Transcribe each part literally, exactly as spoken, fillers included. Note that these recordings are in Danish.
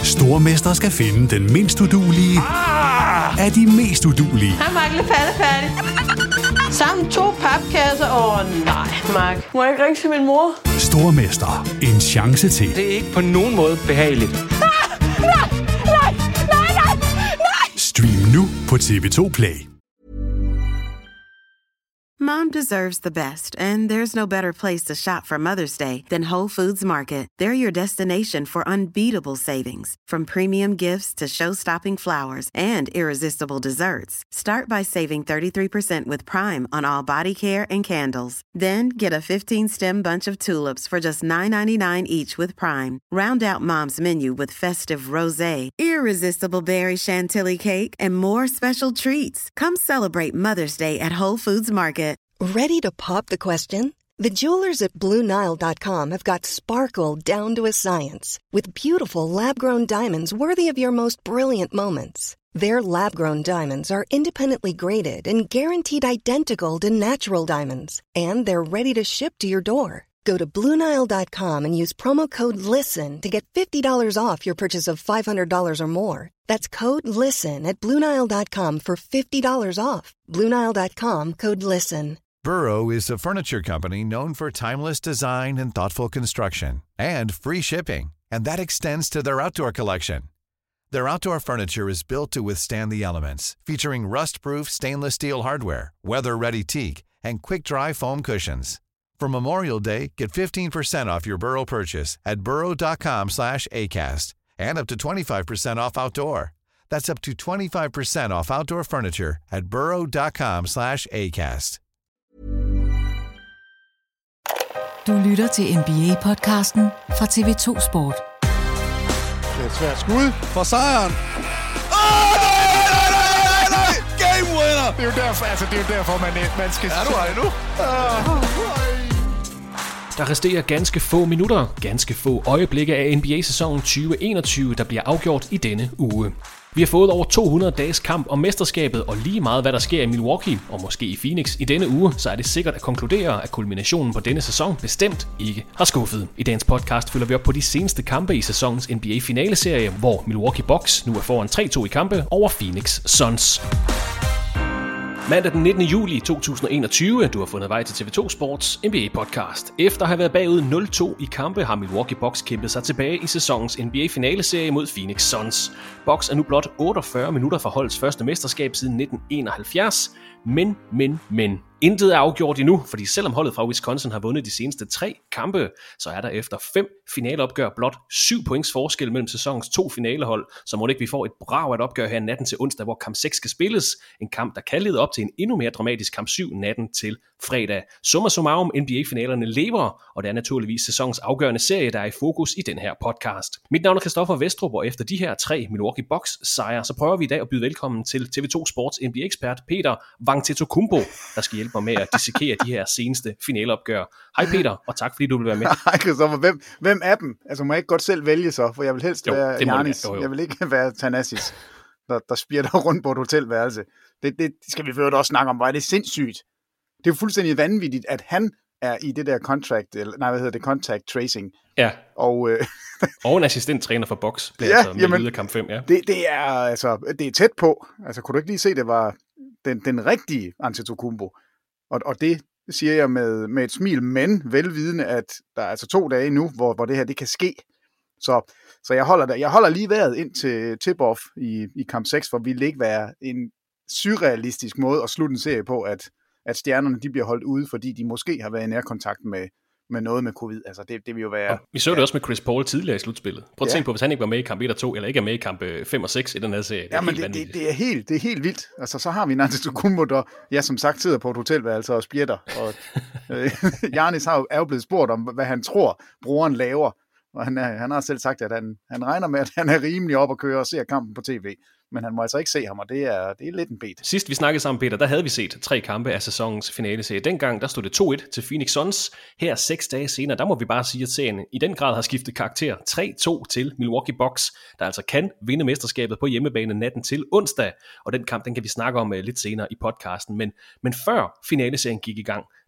Stormester skal finde den mindst uduelige ah! af de mest uduelige. Hej, Mark. Lidt færdig. Sammen to papkasser. Åh, oh, nej, Mark. Må jeg ikke ringe til min mor? Stormester. En chance til. Det er ikke på nogen måde behageligt. Ah! Nej, nej, nej, nej, nej! Stream nu på T V to Play. Mom deserves the best, and there's no better place to shop for Mother's Day than Whole Foods Market. They're your destination for unbeatable savings, from premium gifts to show-stopping flowers and irresistible desserts. Start by saving thirty-three percent with Prime on all body care and candles. Then get a fifteen-stem bunch of tulips for just nine ninety-nine each with Prime. Round out Mom's menu with festive rosé, irresistible berry chantilly cake, and more special treats. Come celebrate Mother's Day at Whole Foods Market. Ready to pop the question? The jewelers at Blue Nile dot com have got sparkle down to a science with beautiful lab-grown diamonds worthy of your most brilliant moments. Their lab-grown diamonds are independently graded and guaranteed identical to natural diamonds, and they're ready to ship to your door. Go to Blue Nile dot com and use promo code LISTEN to get fifty dollars off your purchase of five hundred dollars or more. That's code LISTEN at Blue Nile dot com for fifty dollars off. Blue Nile dot com, code LISTEN. Burrow is a furniture company known for timeless design and thoughtful construction, and free shipping, and that extends to their outdoor collection. Their outdoor furniture is built to withstand the elements, featuring rust-proof stainless steel hardware, weather-ready teak, and quick-dry foam cushions. For Memorial Day, get fifteen percent off your Burrow purchase at burrow dot com slash acast, and up to twenty-five percent off outdoor. That's up to twenty-five percent off outdoor furniture at burrow dot com slash acast. Du lytter til N B A-podcasten fra T V to Sport. Det er et svært skud for sejren. Åh, nej, nej, nej, nej, nej! Game winner! Det er jo derfor, altså, det er jo derfor man, man skal... Er du her nu? Der resterer ganske få minutter, ganske få øjeblikke af N B A-sæsonen tyve enogtyve, der bliver afgjort i denne uge. Vi har fået over to hundrede dages kamp om mesterskabet, og lige meget hvad der sker i Milwaukee, og måske i Phoenix i denne uge, så er det sikkert at konkludere, at kulminationen på denne sæson bestemt ikke har skuffet. I dagens podcast følger vi op på de seneste kampe i sæsonens N B A-finaleserie, hvor Milwaukee Bucks nu er foran tre to i kampe over Phoenix Suns. Mandag den nittende juli to tusind enogtyve, du har fundet vej til T V to Sports N B A-podcast. Efter at have været bagud nul to i kampe, har Milwaukee Bucks kæmpet sig tilbage i sæsonens N B A-finaleserie mod Phoenix Suns. Bucks er nu blot otteogfyrre minutter fra holdets første mesterskab siden nitten enoghalvfjerds, men, men, men... Intet er afgjort endnu, fordi selvom holdet fra Wisconsin har vundet de seneste tre kampe, så er der efter fem finaleopgør blot syv points forskel mellem sæsonens to finalehold, så må det ikke vi får et brag at opgør her natten til onsdag, hvor kamp seks skal spilles. En kamp, der kan lede op til en endnu mere dramatisk kamp syv natten til fredag. Summa summarum, N B A-finalerne lever, og det er naturligvis sæsonens afgørende serie, der er i fokus i den her podcast. Mit navn er Christoffer Vestrup, og efter de her tre Milwaukee Bucks sejre, så prøver vi i dag at byde velkommen til T V to Sports N B A-ekspert Peter Wangtetokounmpo, der skal hjælpe mig med at dissekere de her seneste finaleopgør. Hej Peter, og tak fordi du vil være med. Hej Christoffer, hvem, hvem er dem? Altså må jeg ikke godt selv vælge så, for jeg vil helst jo, være Giannis. Jeg vil ikke være Thanasis, der, der spirter rundt på et hotelværelse. Det, det skal vi først også snakke om, hvor er det sindssygt. Det er jo fuldstændig vanvittigt, at han er i det der contract, eller nej, hvad hedder det, contact tracing. Ja. Og, øh, og en assistenttræner for Bucks, bliver ja, altså med jamen, ude af kamp fem, ja. Det, det er altså, det er tæt på. Altså, kunne du ikke lige se, det var den, den rigtige Antetokounmpo? Og, og det siger jeg med, med et smil, men velvidende, at der er altså to dage nu, hvor, hvor det her det kan ske. Så, så jeg, holder der, jeg holder lige vejret ind til tip-off i, i kamp seks, for ville det ikke være en surrealistisk måde at slutte en serie på, at, at stjernerne de bliver holdt ude, fordi de måske har været i nærkontakt med, med noget med covid. Altså det, det vil jo være... Og vi så det ja. også med Chris Paul tidligere i slutspillet. Prøv at ja. tænke på, hvis han ikke var med i kamp et og to, eller ikke er med i kamp fem og seks i den her serie. Det er, ja, men det, det, det, er helt, det er helt vildt. Altså så har vi en Antetokounmpo, der ja, som sagt sidder på et hotelværelse og spjætter. Og øh, Giannis har jo, er jo blevet spurgt om, hvad han tror, brugeren laver. Og han, er, han har selv sagt, at han, han regner med, at han er rimelig op at køre og ser kampen på tv. Men han må altså ikke se ham, og det er, det er lidt en bet. Sidst vi snakkede sammen, Peter, der havde vi set tre kampe af sæsonens finaleserie. Dengang der stod det to et til Phoenix Suns. Her seks dage senere, der må vi bare sige, at serien i den grad har skiftet karakter. tre to til Milwaukee Bucks, der altså kan vinde mesterskabet på hjemmebane natten til onsdag. Og den kamp, den kan vi snakke om uh, lidt senere i podcasten. Men, men før finaleserien gik i gang,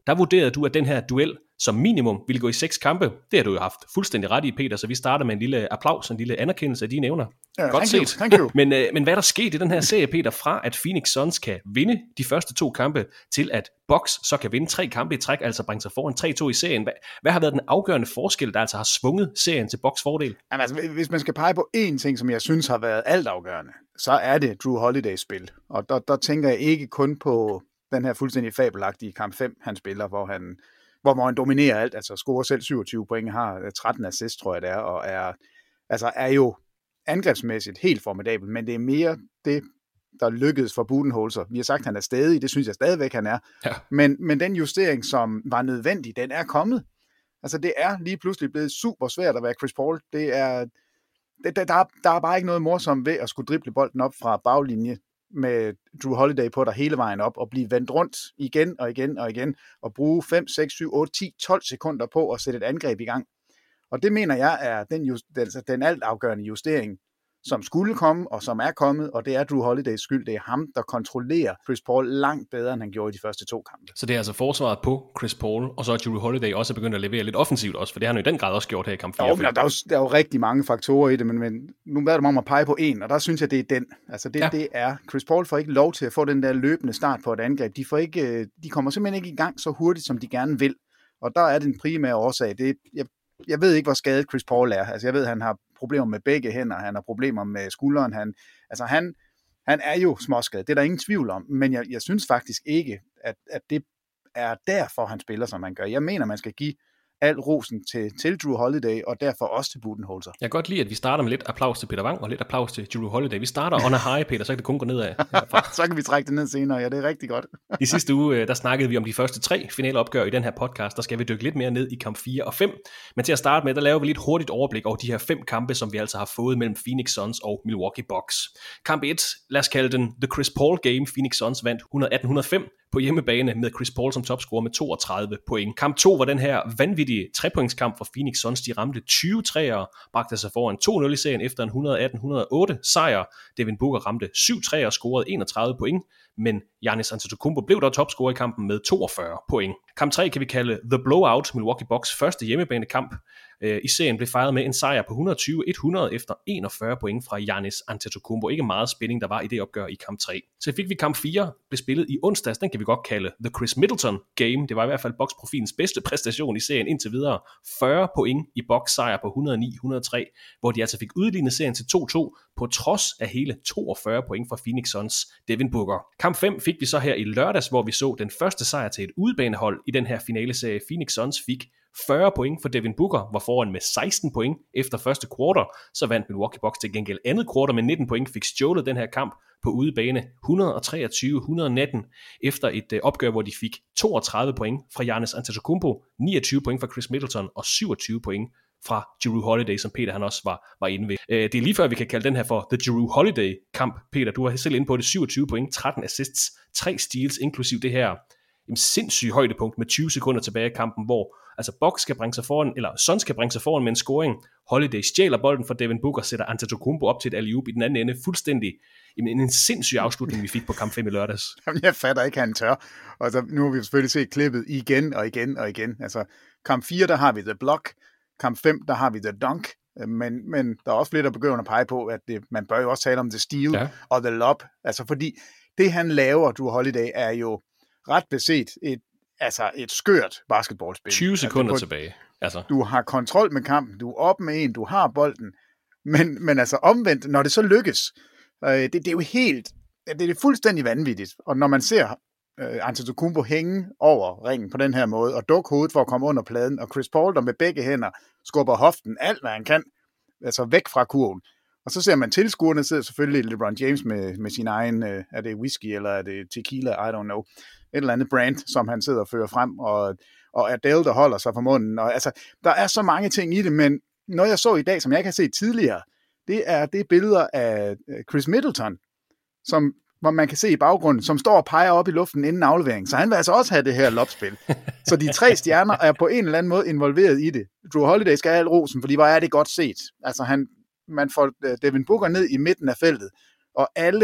der vurderede du, at den her duel som minimum ville gå i seks kampe. Det har du jo haft fuldstændig ret i, Peter, så vi starter med en lille applaus, en lille anerkendelse af dine evner. Ja, Godt thank set. You, thank you. Men, øh, men hvad er der sket i den her serie, Peter, fra at Phoenix Suns kan vinde de første to kampe, til at Bucks så kan vinde tre kampe i træk, altså bringe sig foran tre to i serien? Hvad, hvad har været den afgørende forskel, der altså har svunget serien til Bucks fordel? Jamen, altså, hvis man skal pege på én ting, som jeg synes har været altafgørende, så er det Drew Holidays spil. Og der, der tænker jeg ikke kun på den her fuldstændig fabelagtige kamp fem, han spiller, hvor han, hvor han dominerer alt, altså scorer selv syvogtyve point, har tretten assist, tror jeg det er, og er, altså er jo angrebsmæssigt helt formidabel, men det er mere det, der lykkedes for Budenholzer. Vi har sagt, at han er stadig, det synes jeg stadigvæk, han er. Ja. Men, men den justering, som var nødvendig, den er kommet. Altså, det er lige pludselig blevet super svært at være Chris Paul. Det er, det, der, der er bare ikke noget morsomt ved at skulle drible bolden op fra baglinje med Drew Holiday på der hele vejen op, og blive vendt rundt igen og igen og igen, og bruge fem, seks, syv, otte, ti, tolv sekunder på at sætte et angreb i gang. Og det mener jeg er den, just, altså den altafgørende justering, som skulle komme, og som er kommet, og det er Drew Holidays skyld. Det er ham, der kontrollerer Chris Paul langt bedre, end han gjorde i de første to kampe. Så det er altså forsvaret på Chris Paul, og så er Drew Holiday også begyndt at levere lidt offensivt også, for det har han jo i den grad også gjort her i kamp fire. Jo, der, der, er jo, der er jo rigtig mange faktorer i det, men, men nu er det om at pege på en, og der synes jeg, det er den. Altså det, ja. det er, Chris Paul får ikke lov til at få den der løbende start på et angreb. De, får ikke, de kommer simpelthen ikke i gang så hurtigt, som de gerne vil. Og der er den primære årsag. Det, jeg, jeg ved ikke, hvor skadet Chris Paul er. Altså jeg ved, han har problemer med begge hænder, han har problemer med skulderen, han, altså han, han er jo småskadet, det er der ingen tvivl om, men jeg, jeg synes faktisk ikke, at, at det er derfor, han spiller, som han gør. Jeg mener, man skal give al rosen til, til Drew Holiday, og derfor også til Budenholzer. Jeg kan godt lide, at vi starter med lidt applaus til Peter Wang, og lidt applaus til Drew Holiday. Vi starter on a high, Peter, så kan det kun gå nedad. Så kan vi trække det ned senere, ja, det er rigtig godt. I sidste uge, der snakkede vi om de første tre finaleopgør i den her podcast, der skal vi dykke lidt mere ned i kamp fire og fem. Men til at starte med, der laver vi lidt hurtigt overblik over de her fem kampe, som vi altså har fået mellem Phoenix Suns og Milwaukee Bucks. Kamp et, lad os kalde den The Chris Paul Game. Phoenix Suns vandt et hundrede atten til hundrede og fem på hjemmebane med Chris Paul som topscorer med toogtredive point. Kamp to var den her vanvittige trepointskamp for Phoenix Suns. De ramte tyve træer, bragte sig foran to nul i serien efter en et hundrede atten til et hundrede og otte sejr. Devin Booker ramte syv træer og scorede enogtredive point, men Giannis Antetokounmpo blev dog topscorer i kampen med toogfyrre point. Kamp tre kan vi kalde The Blowout, Milwaukee Bucks første hjemmebanekamp. I serien blev fejret med en sejr på et hundrede og tyve til hundrede efter enogfyrre point fra Giannis Antetokounmpo. Ikke meget spænding, der var i det opgør i kamp tre. Så fik vi kamp fire, blev spillet i onsdags. Den kan vi godt kalde The Chris Middleton Game. Det var i hvert fald Bucks profilens bedste præstation i serien indtil videre. fyrre point i Bucks sejr på et hundrede og ni til et hundrede og tre, hvor de altså fik udlignet serien til to to på trods af hele toogfyrre point fra Phoenix Suns Devin Booker. Kamp fem fik vi så her i lørdags, hvor vi så den første sejr til et udebanehold i den her finaleserie. Phoenix Suns fik fyrre point for Devin Booker, var foran med seksten point efter første kvartal. Så vandt Milwaukee Bucks til gengæld andet kvartal med nitten point, fik stjålet den her kamp på udebane et hundrede og treogtyve til et hundrede og nitten efter et øh, opgør, hvor de fik toogtredive point fra Giannis Antetokounmpo, niogtyve point fra Chris Middleton og syvogtyve point fra Drew Holiday, som Peter han også var, var inde ved. Øh, det er lige før, vi kan kalde den her for The Drew Holiday-kamp. Peter, du var selv inde på det, syvogtyve point, tretten assists, tre steals, inklusiv det her en sindssyg højdepunkt med tyve sekunder tilbage i kampen, hvor altså Bucks skal bringe sig foran, eller Suns skal bringe sig foran med en scoring. Holiday stjæler bolden fra Devin Booker, sætter Antetokounmpo op til et alley-oop i den anden ende. Fuldstændig en, en sindssyg afslutning, vi fik på kamp fem i lørdags. Jamen, jeg fatter ikke, han tør. Og så, nu har vi selvfølgelig set klippet igen og igen og igen. Altså, kamp fire, der har vi The Block. Kamp fem, der har vi The Dunk. Men, men der er også flere, der begynder at pege på, at det, man bør jo også tale om The Steal ja. og The Lob. Altså, fordi det, han laver, Drew Holiday, er jo ret beset et, altså et skørt basketballspil. tyve sekunder altså, tilbage. Altså. Du har kontrol med kampen, du er op med en, du har bolden, men, men altså omvendt, når det så lykkes, øh, det, det er jo helt, det er fuldstændig vanvittigt, og når man ser øh, Antetokounmpo hænge over ringen på den her måde, og dukke hovedet for at komme under pladen, og Chris Paul, der med begge hænder skubber hoften alt, hvad han kan, altså væk fra kurven. Og så ser man tilskuerne, sidder selvfølgelig LeBron James med, med sin egen, øh, er det whisky eller er det tequila, I don't know, et eller andet brand, som han sidder og fører frem, og, og Adele, der holder sig for munden. Og, altså, der er så mange ting i det, men noget jeg så i dag, som jeg ikke har set tidligere, det er det billeder af Chris Middleton, som, hvor man kan se i baggrunden, som står og peger op i luften inden aflevering. Så han vil altså også have det her lopspil. Så de tre stjerner er på en eller anden måde involveret i det. Drew Holiday skal have al rosen, fordi hvor er det godt set. Altså han man får Devin Booker ned i midten af feltet, og alle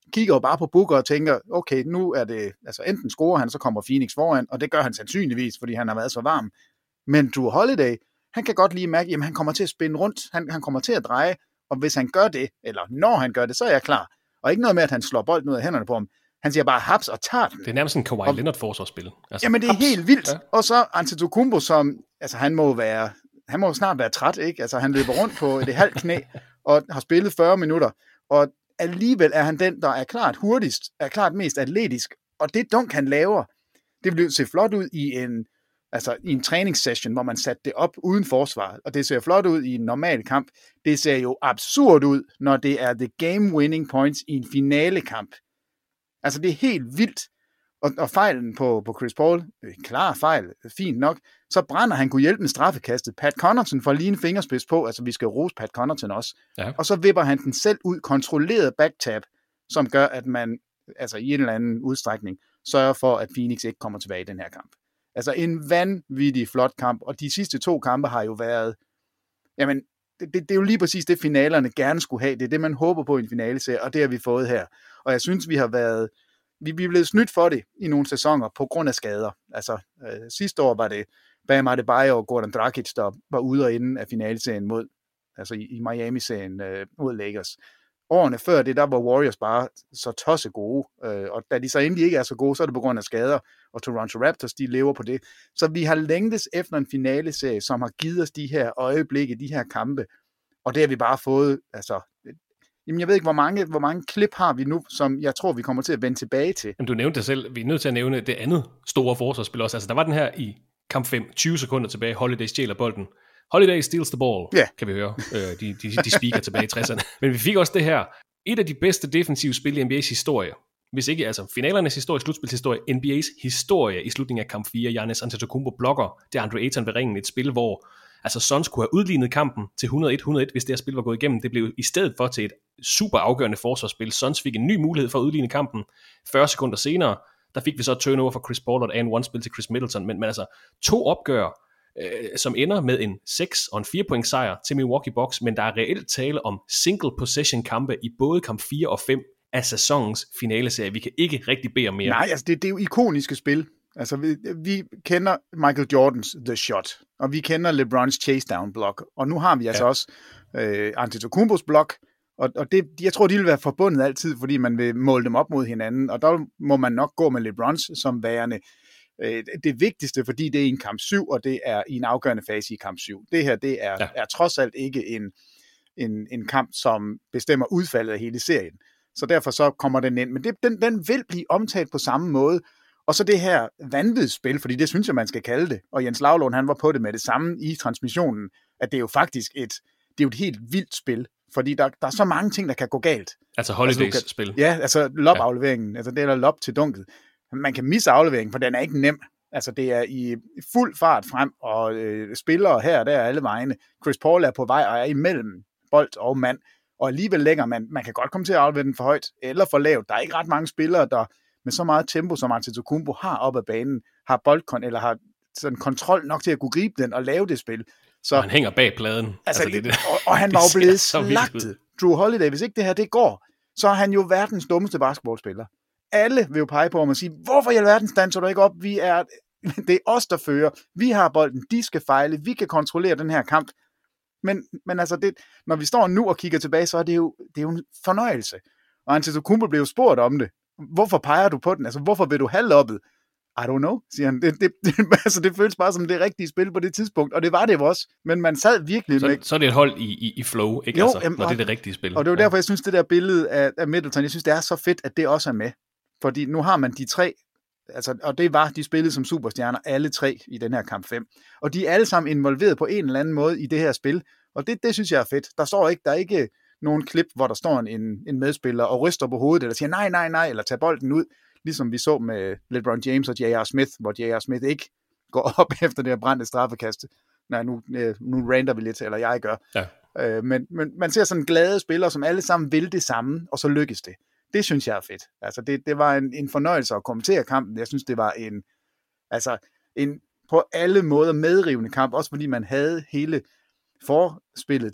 kigger jo bare på Booker og tænker, okay, nu er det, altså enten scorer han, så kommer Phoenix foran, og det gør han sandsynligvis, fordi han har været så varm. Men Drew Holiday, han kan godt lige mærke, jamen han kommer til at spinde rundt, han, han kommer til at dreje, og hvis han gør det, eller når han gør det, så er jeg klar. Og ikke noget med, at han slår bolden ud af hænderne på ham. Han siger bare haps og tager den. Det er nærmest en Kawhi og, Leonard forsvarsspil. Altså, jamen det er haps. Helt vildt. Ja. Og så Antetokounmpo, som, altså han må være, han må snart være træt, ikke? Altså han løber rundt på det halvt knæ, og har spillet fyrre minutter, og alligevel er han den, der er klart hurtigst, er klart mest atletisk, og det dunk, han laver, det vil se flot ud i en, altså i en træningssession, hvor man satte det op uden forsvar, og det ser flot ud i en normal kamp. Det ser jo absurd ud, når det er the game-winning points i en finalekamp. Altså det er helt vildt, og, og fejlen på, på Chris Paul, klar fejl, fint nok, så brænder han kunne hjælpe med straffekastet. Pat Connaughton får lige en fingerspids på, altså vi skal rose Pat Connaughton også, ja. Og så vipper han den selv ud, kontrolleret backtap, som gør, at man altså i en eller anden udstrækning sørger for, at Phoenix ikke kommer tilbage i den her kamp. Altså en vanvittig flot kamp, og de sidste to kampe har jo været, jamen, det, det, det er jo lige præcis det, finalerne gerne skulle have. Det er det, man håber på i en finaleserie, og det har vi fået her. Og jeg synes, vi har været, vi, vi er blevet snydt for det i nogle sæsoner på grund af skader. Altså øh, sidste år var det Bam Adebayo og Goran Dragic, der var ude og inde af finaleserien mod, altså i, i Miami-serien øh, mod Lakers. Årene før det, der var Warriors bare så tosse gode, øh, og da de så endelig ikke er så gode, så er det på grund af skader, og Toronto Raptors, de lever på det. Så vi har længtes efter en finaleserie, som har givet os de her øjeblikke, de her kampe, og det har vi bare fået, altså, jamen jeg ved ikke, hvor mange, hvor mange klip har vi nu, som jeg tror, vi kommer til at vende tilbage til. Men du nævnte det selv, vi er nødt til at nævne det andet store forsvarsspil også, altså der var den her i kamp fem, tyve sekunder tilbage, Holiday stjæler bolden. Holiday steals the ball, yeah. kan vi høre. Øh, de, de, de speaker tilbage i tresserne. Men vi fik også det her. Et af de bedste defensive spil i N B A's historie. Hvis ikke, altså finalernes historie, slutspilshistorie, N B A's historie i slutningen af kamp fire. Giannis Antetokounmpo blokker DeAndre Ayton ved ringen. Et spil, hvor altså Suns kunne have udlignet kampen til hundrede og et hundrede og et, hvis det her spil var gået igennem. Det blev i stedet for til et super afgørende forsvarsspil. Suns fik en ny mulighed for at udligne kampen. fyrre sekunder senere, der fik vi så turnover for Chris Paul og et and one spil til Chris Middleton. Men, men altså to opgør, Øh, som ender med en seks og en fire point sejr til Milwaukee Bucks, men der er reelt tale om single possession kampe i både kamp fire og fem af sæsonens finaleserie. Vi kan ikke rigtig bede om mere. Nej, altså det, det er jo ikoniske spil. Altså vi, vi kender Michael Jordans The Shot, og vi kender LeBrons chase down block, og nu har vi altså ja. også øh, Antetokounmpos block, og, og det, jeg tror, de vil være forbundet altid, fordi man vil måle dem op mod hinanden, og der må man nok gå med LeBrons som værende det vigtigste, fordi det er i en kamp syv, og det er i en afgørende fase i kamp syv. Det her, det er, ja. er trods alt ikke en, en, en kamp, som bestemmer udfaldet af hele serien. Så derfor så kommer den ind. Men det, den, den vil blive omtalt på samme måde. Og så det her vanvidsspil, fordi det synes jeg, man skal kalde det. Og Jens Lavlund, han var på det med det samme i transmissionen, at det er jo faktisk et, det er jo et helt vildt spil. Fordi der, der er så mange ting, der kan gå galt. Altså Holidays altså, spil. Ja, altså lop-afleveringen. Ja. Altså det er der lop til dunket. Man kan misse afleveringen, for den er ikke nem. Altså, det er i fuld fart frem, og øh, spillere her og der alle vegne. Chris Paul er på vej og er imellem bold og mand, og alligevel lægger man, man kan godt komme til at aflevere den for højt, eller for lavt. Der er ikke ret mange spillere, der med så meget tempo, som Antetokounmpo har op ad banen, har boldkon, eller har sådan kontrol nok til at kunne gribe den og lave det spil. Så, og han hænger bag pladen. Altså, altså, det, og, og han var jo blevet slagtet. Drew Holiday, hvis ikke det her det går, så er han jo verdens dummeste basketballspiller. Alle vil jo pege på ham og sige, hvorfor i alverden standser du ikke op? Vi er, det er os, der fører. Vi har bolden, de skal fejle, vi kan kontrollere den her kamp. Men, men altså, det, når vi står nu og kigger tilbage, så er det jo, det er jo en fornøjelse. Og Antetokounmpo blev jo spurgt om det. Hvorfor peger du på den? Altså, hvorfor vil du have loppet? I don't know, siger han. Det, det, det, altså, det føles bare som det rigtige spil på det tidspunkt, og det var det jo også. Men man sad virkelig så, med... Så er det et hold i, i, i flow, ikke? Jo, altså, jamen, når det er det rigtige spil. Og det er jo derfor, jeg synes, det der billede af, af Middleton, jeg synes, det er så fedt, at det også er med. Fordi nu har man de tre, altså, og det var, de spillede som superstjerner, alle tre i den her kamp fem. Og de er alle sammen involveret på en eller anden måde i det her spil. Og det, det synes jeg er fedt. Der står ikke, der er ikke nogen klip, hvor der står en, en medspiller og ryster på hovedet, eller siger nej, nej, nej, eller tager bolden ud. Ligesom vi så med LeBron James og J R Smith, hvor J R Smith ikke går op efter det her brændte straffekast. Nej, nu, nu rander vi lidt, eller jeg gør. Ja. Øh, men, men man ser sådan glade spillere, som alle sammen vil det samme, og så lykkes det. Det synes jeg er fedt. Altså det, det var en, en fornøjelse at kommentere kampen. Jeg synes, det var en, altså en på alle måder medrivende kamp, også fordi man havde hele forspillet til det.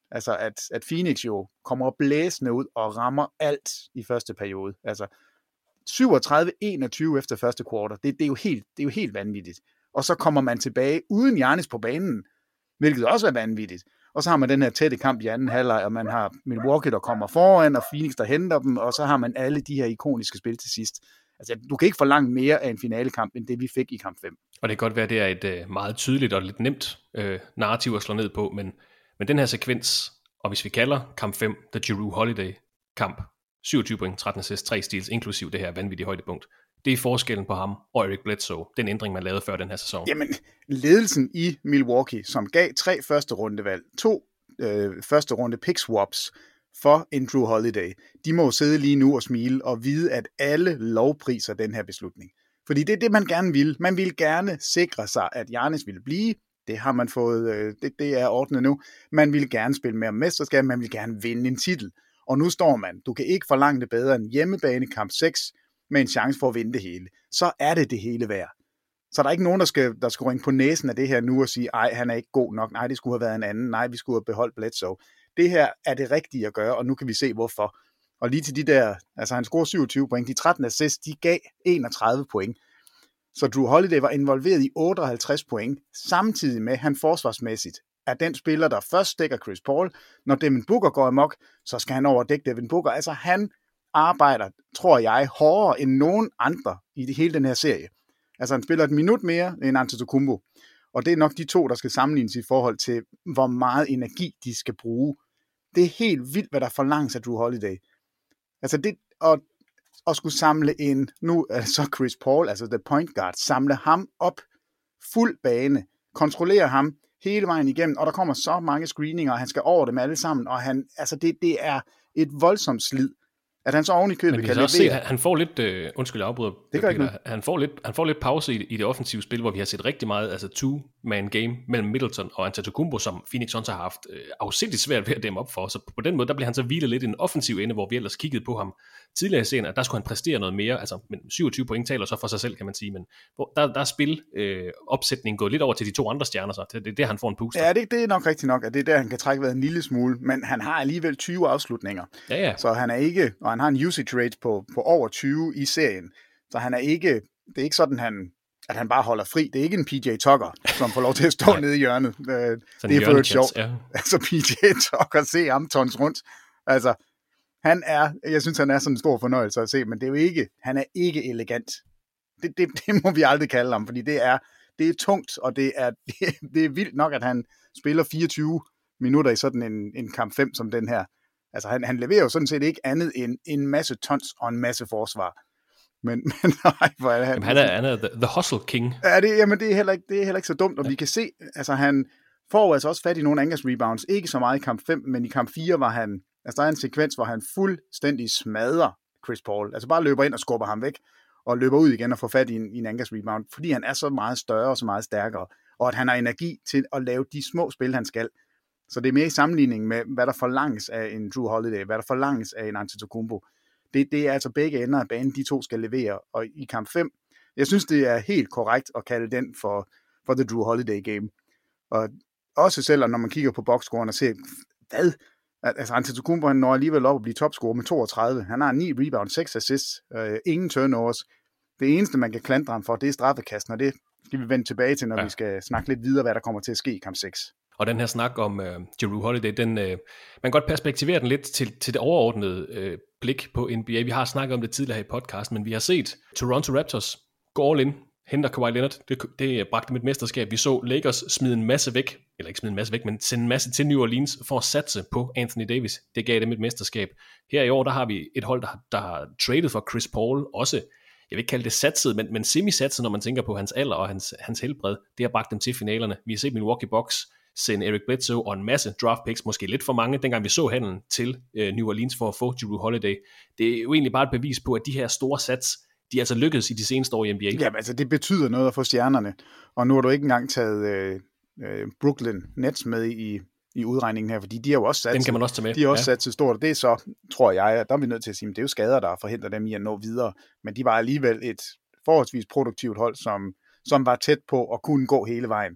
Altså, at, at Phoenix jo kommer blæsende ud og rammer alt i første periode. Altså, syvogtredive enogtyve efter første kvartal. Det, det, er jo helt, det er jo helt vanvittigt. Og så kommer man tilbage uden Giannis på banen, hvilket også er vanvittigt. Og så har man den her tætte kamp i anden halvleg, og man har Milwaukee, der kommer foran, og Phoenix, der henter dem, og så har man alle de her ikoniske spil til sidst. Altså, du kan ikke forlange mere af en finalekamp, end det vi fik i kamp fem. Og det kan godt være, at det er et øh, meget tydeligt og lidt nemt øh, narrativ at slå ned på, men, men den her sekvens, og hvis vi kalder kamp fem, The Jrue Holiday-kamp, syvogtyve point, tretten assists, tre steals, inklusiv det her vanvittige højdepunkt, det er forskellen på ham og Eric Bledsoe, den ændring, man lavede før den her sæson. Jamen, ledelsen i Milwaukee, som gav tre første rundevalg, to øh, første runde pick swaps for en Jrue Holiday, de må sidde lige nu og smile og vide, at alle lovpriser den her beslutning. Fordi det er det, man gerne vil. Man vil gerne sikre sig, at Giannis ville blive. Det har man fået, øh, det, det er ordnet nu. Man vil gerne spille mere mesterskab, man vil gerne vinde en titel. Og nu står man, du kan ikke forlange det bedre end hjemmebane kamp seks, med en chance for at vinde det hele. Så er det det hele værd. Så der er ikke nogen, der skal, der skal ringe på næsen af det her nu og sige, ej, han er ikke god nok, nej, det skulle have været en anden, nej, vi skulle have beholdt Bledsoe. Det her er det rigtige at gøre, og nu kan vi se, hvorfor. Og lige til de der, altså han scorede syvogtyve point, de tretten assists, de gav enogtredive point. Så Jrue Holiday var involveret i otteoghalvtreds point, samtidig med, at han forsvarsmæssigt er den spiller, der først dækker Chris Paul. Når Devin Booker går amok, så skal han overdække Devin Booker. Altså han arbejder, tror jeg, hårdere end nogen andre i hele den her serie. Altså han spiller et minut mere end Antetokounmpo. Og det er nok de to, der skal sammenlignes i forhold til, hvor meget energi de skal bruge. Det er helt vildt, hvad der forlanges af Jrue Holiday. Altså det, og, og skulle samle en, nu er så Chris Paul, altså the point guard, samle ham op, fuld bane, kontrollere ham hele vejen igennem, og der kommer så mange screeninger, og han skal over dem alle sammen, og han, altså det, det er et voldsomt slid. At han så oven i købet kan levere. Se, han får lidt, øh, undskyld jeg afbryder, det gør ikke han får lidt, han får lidt pause i, i det offensive spil, hvor vi har set rigtig meget, altså two-man game mellem Middleton og Antetokounmpo, som Phoenix Suns har haft øh, afsindigt svært ved at dæmme op for, så på den måde, der bliver han så hvilet lidt i en offensiv ende, hvor vi ellers kiggede på ham tidligere i serien, at der skulle han præstere noget mere, altså men syvogtyve point taler så for sig selv, kan man sige, men hvor der, der er spil, øh, opsætning gået lidt over til de to andre stjerner, så det er der, han får en booster. Ja, det, det er nok rigtigt nok, at det er der, han kan trække ved en lille smule, men han har alligevel tyve afslutninger, ja, ja. Så han er ikke, og han har en usage rate på, på over tyve i serien, så han er ikke, det er ikke sådan, han, at han bare holder fri. Det er ikke en P J Tucker, som får lov til at stå nede i hjørnet. Det, det er for et sjovt. Ja. Altså P J Tucker, se ham tons rundt. Altså, han er, jeg synes, han er sådan en stor fornøjelse at se, men det er jo ikke, han er ikke elegant. Det, det, det må vi aldrig kalde ham, fordi det er, det er tungt, og det er, det, det er vildt nok, at han spiller fireogtyve minutter i sådan en, en kamp fem som den her. Altså, han, han leverer jo sådan set ikke andet end en masse tons og en masse forsvar. Men, men nej, hvor er det han? Jamen, han er, han er the, the hustle king. Ja, det, jamen, det er, heller ikke, det er heller ikke så dumt, og ja. Vi kan se, altså han får altså også fat i nogle angrebsrebounds. Ikke så meget i kamp fem, men i kamp fire var han, altså der er en sekvens, hvor han fuldstændig smadrer Chris Paul. Altså bare løber ind og skubber ham væk, og løber ud igen og får fat i en, i en angrebsrebound, fordi han er så meget større og så meget stærkere, og at han har energi til at lave de små spil, han skal. Så det er mere i sammenligning med, hvad der forlanges af en Jrue Holiday, hvad der forlanges af en Antetokounmpo. Det, det er altså begge ender af banen, de to skal levere. Og i kamp fem, jeg synes, det er helt korrekt at kalde den for, for the Jrue Holiday game. Og også selvom, når man kigger på boxscoren og ser, hvad? Altså Antetokounmpo, han når alligevel op og blive topscorer med toogtredive. Han har ni rebounds, seks assists, øh, ingen turnovers. Det eneste, man kan klandre ham for, det er straffekasten, og det skal vi vende tilbage til, når ja. vi skal snakke lidt videre, hvad der kommer til at ske i kamp seks. Og den her snak om uh, Jrue Holiday, den, uh, man kan godt perspektivere den lidt til, til det overordnede uh, blik på N B A. Vi har snakket om det tidligere i podcasten, men vi har set Toronto Raptors gå all in, henter Kawhi Leonard. Det, det bragte dem et mesterskab. Vi så Lakers smide en masse væk, eller ikke smide en masse væk, men sende en masse til New Orleans for at satse på Anthony Davis. Det gav dem et mesterskab. Her i år, der har vi et hold, der, der har traded for Chris Paul, også, jeg vil ikke kalde det satset, men, men semi-satset, når man tænker på hans alder og hans, hans helbred. Det har bragt dem til finalerne. Vi har set Milwaukee Bucks sende Eric Bledsoe og en masse draft picks, måske lidt for mange, dengang vi så handlen til øh, New Orleans for at få Jrue Holiday. Det er jo egentlig bare et bevis på, at de her store sats, de er altså lykkedes i de seneste år i N B A. Jamen altså, det betyder noget at få stjernerne, og nu har du ikke engang taget øh, øh, Brooklyn Nets med i, i udregningen her, fordi de har jo også sat, den kan man også tage med. De har også ja. sat til stort, og det er så, tror jeg, at der er vi nødt til at sige, at det er jo skader, der forhindrer dem i at nå videre, men de var alligevel et forholdsvis produktivt hold, som, som var tæt på at kunne gå hele vejen.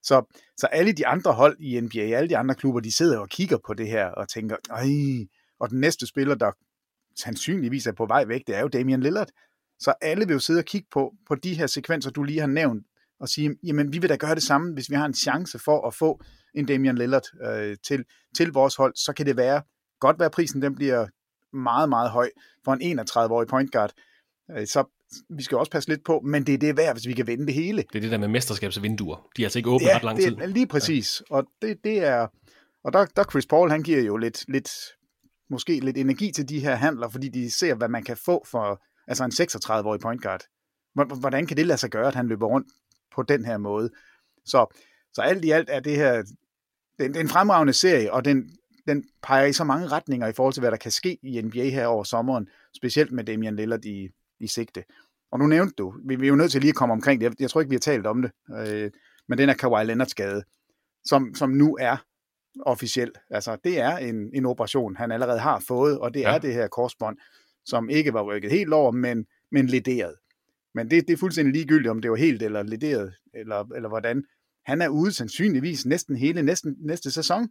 Så, så alle de andre hold i N B A, alle de andre klubber, de sidder og kigger på det her og tænker, ej, og den næste spiller, der sandsynligvis er på vej væk, det er jo Damian Lillard. Så alle vil jo sidde og kigge på, på de her sekvenser, du lige har nævnt, og sige, jamen vi vil da gøre det samme, hvis vi har en chance for at få en Damian Lillard øh, til, til vores hold, så kan det være, godt være prisen, den bliver meget, meget høj for en enogtredive-årig point guard. Øh, så vi skal også passe lidt på, men det er det værd, hvis vi kan vinde det hele. Det er det der med mesterskabsvinduer. De er altså ikke åbne ja, ret lang tid. Ja, lige præcis. Ja. Og det, det er, og der, der Chris Paul, han giver jo lidt, lidt, måske lidt energi til de her handler, fordi de ser, hvad man kan få for altså en seksogtredive-årig point guard. Hvordan kan det lade sig gøre, at han løber rundt på den her måde? Så, så alt i alt er det her, det er en fremragende serie, og den, den peger i så mange retninger i forhold til, hvad der kan ske i N B A her over sommeren, specielt med Damian Lillard i, i sigte. Og nu nævnte du, vi, vi er jo nødt til lige at komme omkring det, jeg, jeg tror ikke, vi har talt om det, øh, men den er Kawhi Leonard skade, som, som nu er officiel. Altså, det er en, en operation, han allerede har fået, og det ja. er det her korsbånd, som ikke var rykket helt over, men, men lederet. Men det, det er fuldstændig ligegyldigt, om det var helt eller lederet, eller, eller hvordan. Han er ude sandsynligvis næsten hele næsten, næste sæson.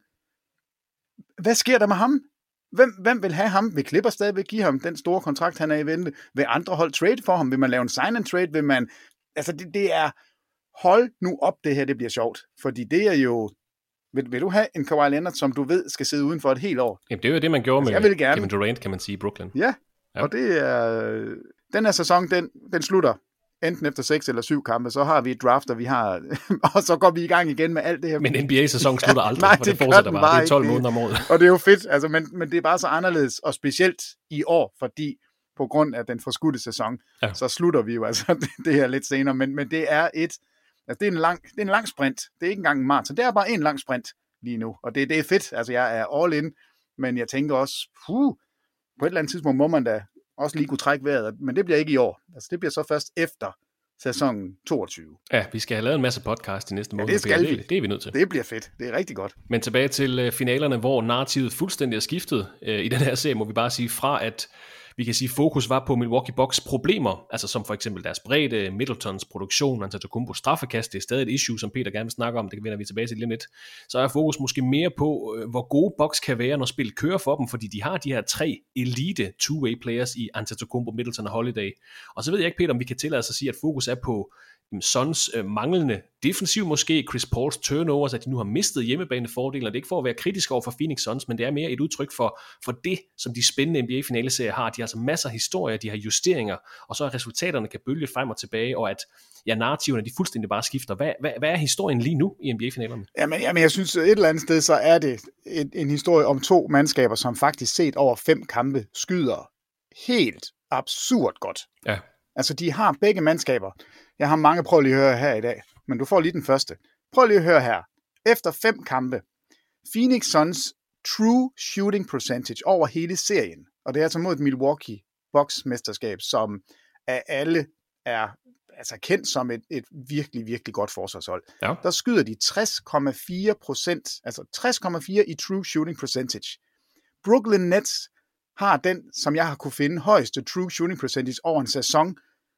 Hvad sker der med ham? Hvem, hvem vil have ham? Vil Clippers stadigvæk give ham den store kontrakt, han er i vente? Vil andre hold trade for ham? Vil man lave en sign and trade? Vil man... Altså, det, det er... Hold nu op, det her, det bliver sjovt. Fordi det er jo... Vil, vil du have en Kawhi Leonard, som du ved, skal sidde uden for et helt år? Jamen, det er jo det, man gjorde altså, med gerne... Kevin Durant, kan man sige, i Brooklyn. Ja, ja. Og det er... Den her sæson, den, den slutter enten efter seks eller syv kampe, så har vi et draft, og vi har... og så går vi i gang igen med alt det her. Men N B A-sæsonen slutter aldrig, nej, for det, det fortsætter bare. bare. Det er tolv måneder om året. Og det er jo fedt, altså, men, men det er bare så anderledes, og specielt i år, fordi på grund af den forskudte sæson, ja. så slutter vi jo altså det, det her lidt senere, men, men det er et... Altså, det er en lang, det er en lang sprint. Det er ikke engang en maraton. Det er bare en lang sprint lige nu, og det, det er fedt. Altså, jeg er all in, men jeg tænker også, puh, på et eller andet tidspunkt må man da også lige kunne trække vejret, men det bliver ikke i år. Altså, det bliver så først efter sæsonen toogtyve. Ja, vi skal have lavet en masse podcast i næste måned. Ja, det skal vi. Det, det er vi nødt til. Det bliver fedt. Det er rigtig godt. Men tilbage til uh, finalerne, hvor narrativet fuldstændig er skiftet. Uh, I den her serie må vi bare sige fra, at vi kan sige, fokus var på Milwaukee Bucks problemer, altså som for eksempel deres bredde, Middletons produktion, Antetokounmpos straffekast, det er stadig et issue, som Peter gerne vil snakke om, det vender vi tilbage til lige lidt. Så er fokus måske mere på, hvor gode Bucks kan være, når spillet kører for dem, fordi de har de her tre elite two-way players i Antetokounmpo, Middleton og Holiday. Og så ved jeg ikke, Peter, om vi kan tillade os at sige, at fokus er på Suns øh, manglende defensiv måske, Chris Pauls turnovers, at de nu har mistet hjemmebanefordelen, og det er ikke for at være kritisk over for Phoenix Suns, men det er mere et udtryk for, for det, som de spændende N B A-finaleserier har. De har altså masser af historier, de har justeringer, og så er resultaterne kan bølge frem og tilbage, og at ja, narrativerne, de fuldstændig bare skifter. Hvad, hvad, hvad er historien lige nu i N B A-finalerne? Jamen, jamen, jeg synes et eller andet sted, så er det et, en historie om to mandskaber, som faktisk set over fem kampe skyder helt absurd godt. Ja. Altså, de har begge mandskaber. Jeg har mange, prøv lige at høre her i dag, men du får lige den første. Prøv lige at høre her. Efter fem kampe, Phoenix Suns true shooting percentage over hele serien, og det er altså mod et Milwaukee Bucks mesterskab, som af alle er altså kendt som et, et virkelig, virkelig godt forsvarshold. Ja. Der skyder de tres komma fire procent, altså tres komma fire i true shooting percentage. Brooklyn Nets har den, som jeg har kunne finde, højeste true shooting percentage over en sæson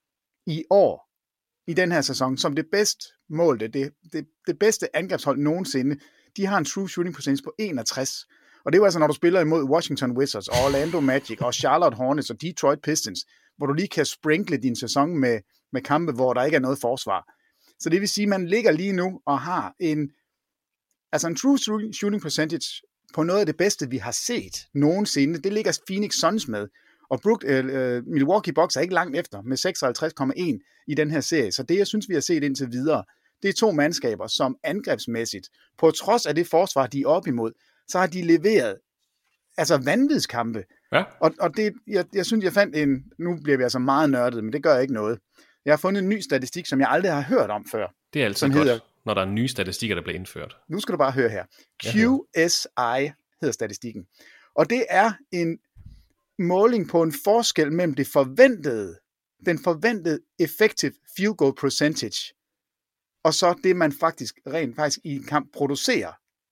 i år, i den her sæson, som det bedst målte, det, det, det bedste angrebshold nogensinde. De har en true shooting percentage på enogtres. Og det er jo altså, når du spiller imod Washington Wizards, og Orlando Magic, og Charlotte Hornets, og Detroit Pistons, hvor du lige kan sprinkle din sæson med, med kampe, hvor der ikke er noget forsvar. Så det vil sige, at man ligger lige nu og har en, altså en true shooting percentage på noget af det bedste, vi har set nogensinde. Det ligger Phoenix Suns med. Og Brook, øh, Milwaukee Bucks er ikke langt efter med seksoghalvtreds komma en i den her serie. Så det, jeg synes, vi har set indtil videre, det er to mandskaber, som angrebsmæssigt, på trods af det forsvar, de er op imod, så har de leveret altså vanvidskampe. Ja. Og, og det, jeg, jeg synes, jeg fandt en, nu bliver vi altså meget nørdet, men det gør ikke noget. Jeg har fundet en ny statistik, som jeg aldrig har hørt om før. Det er altid godt, hedder, når der er nye statistikker, der bliver indført. Nu skal du bare høre her. Q S I hedder statistikken. Og det er en måling på en forskel mellem det forventede, den forventede effective field goal percentage, og så det, man faktisk rent faktisk i en kamp producerer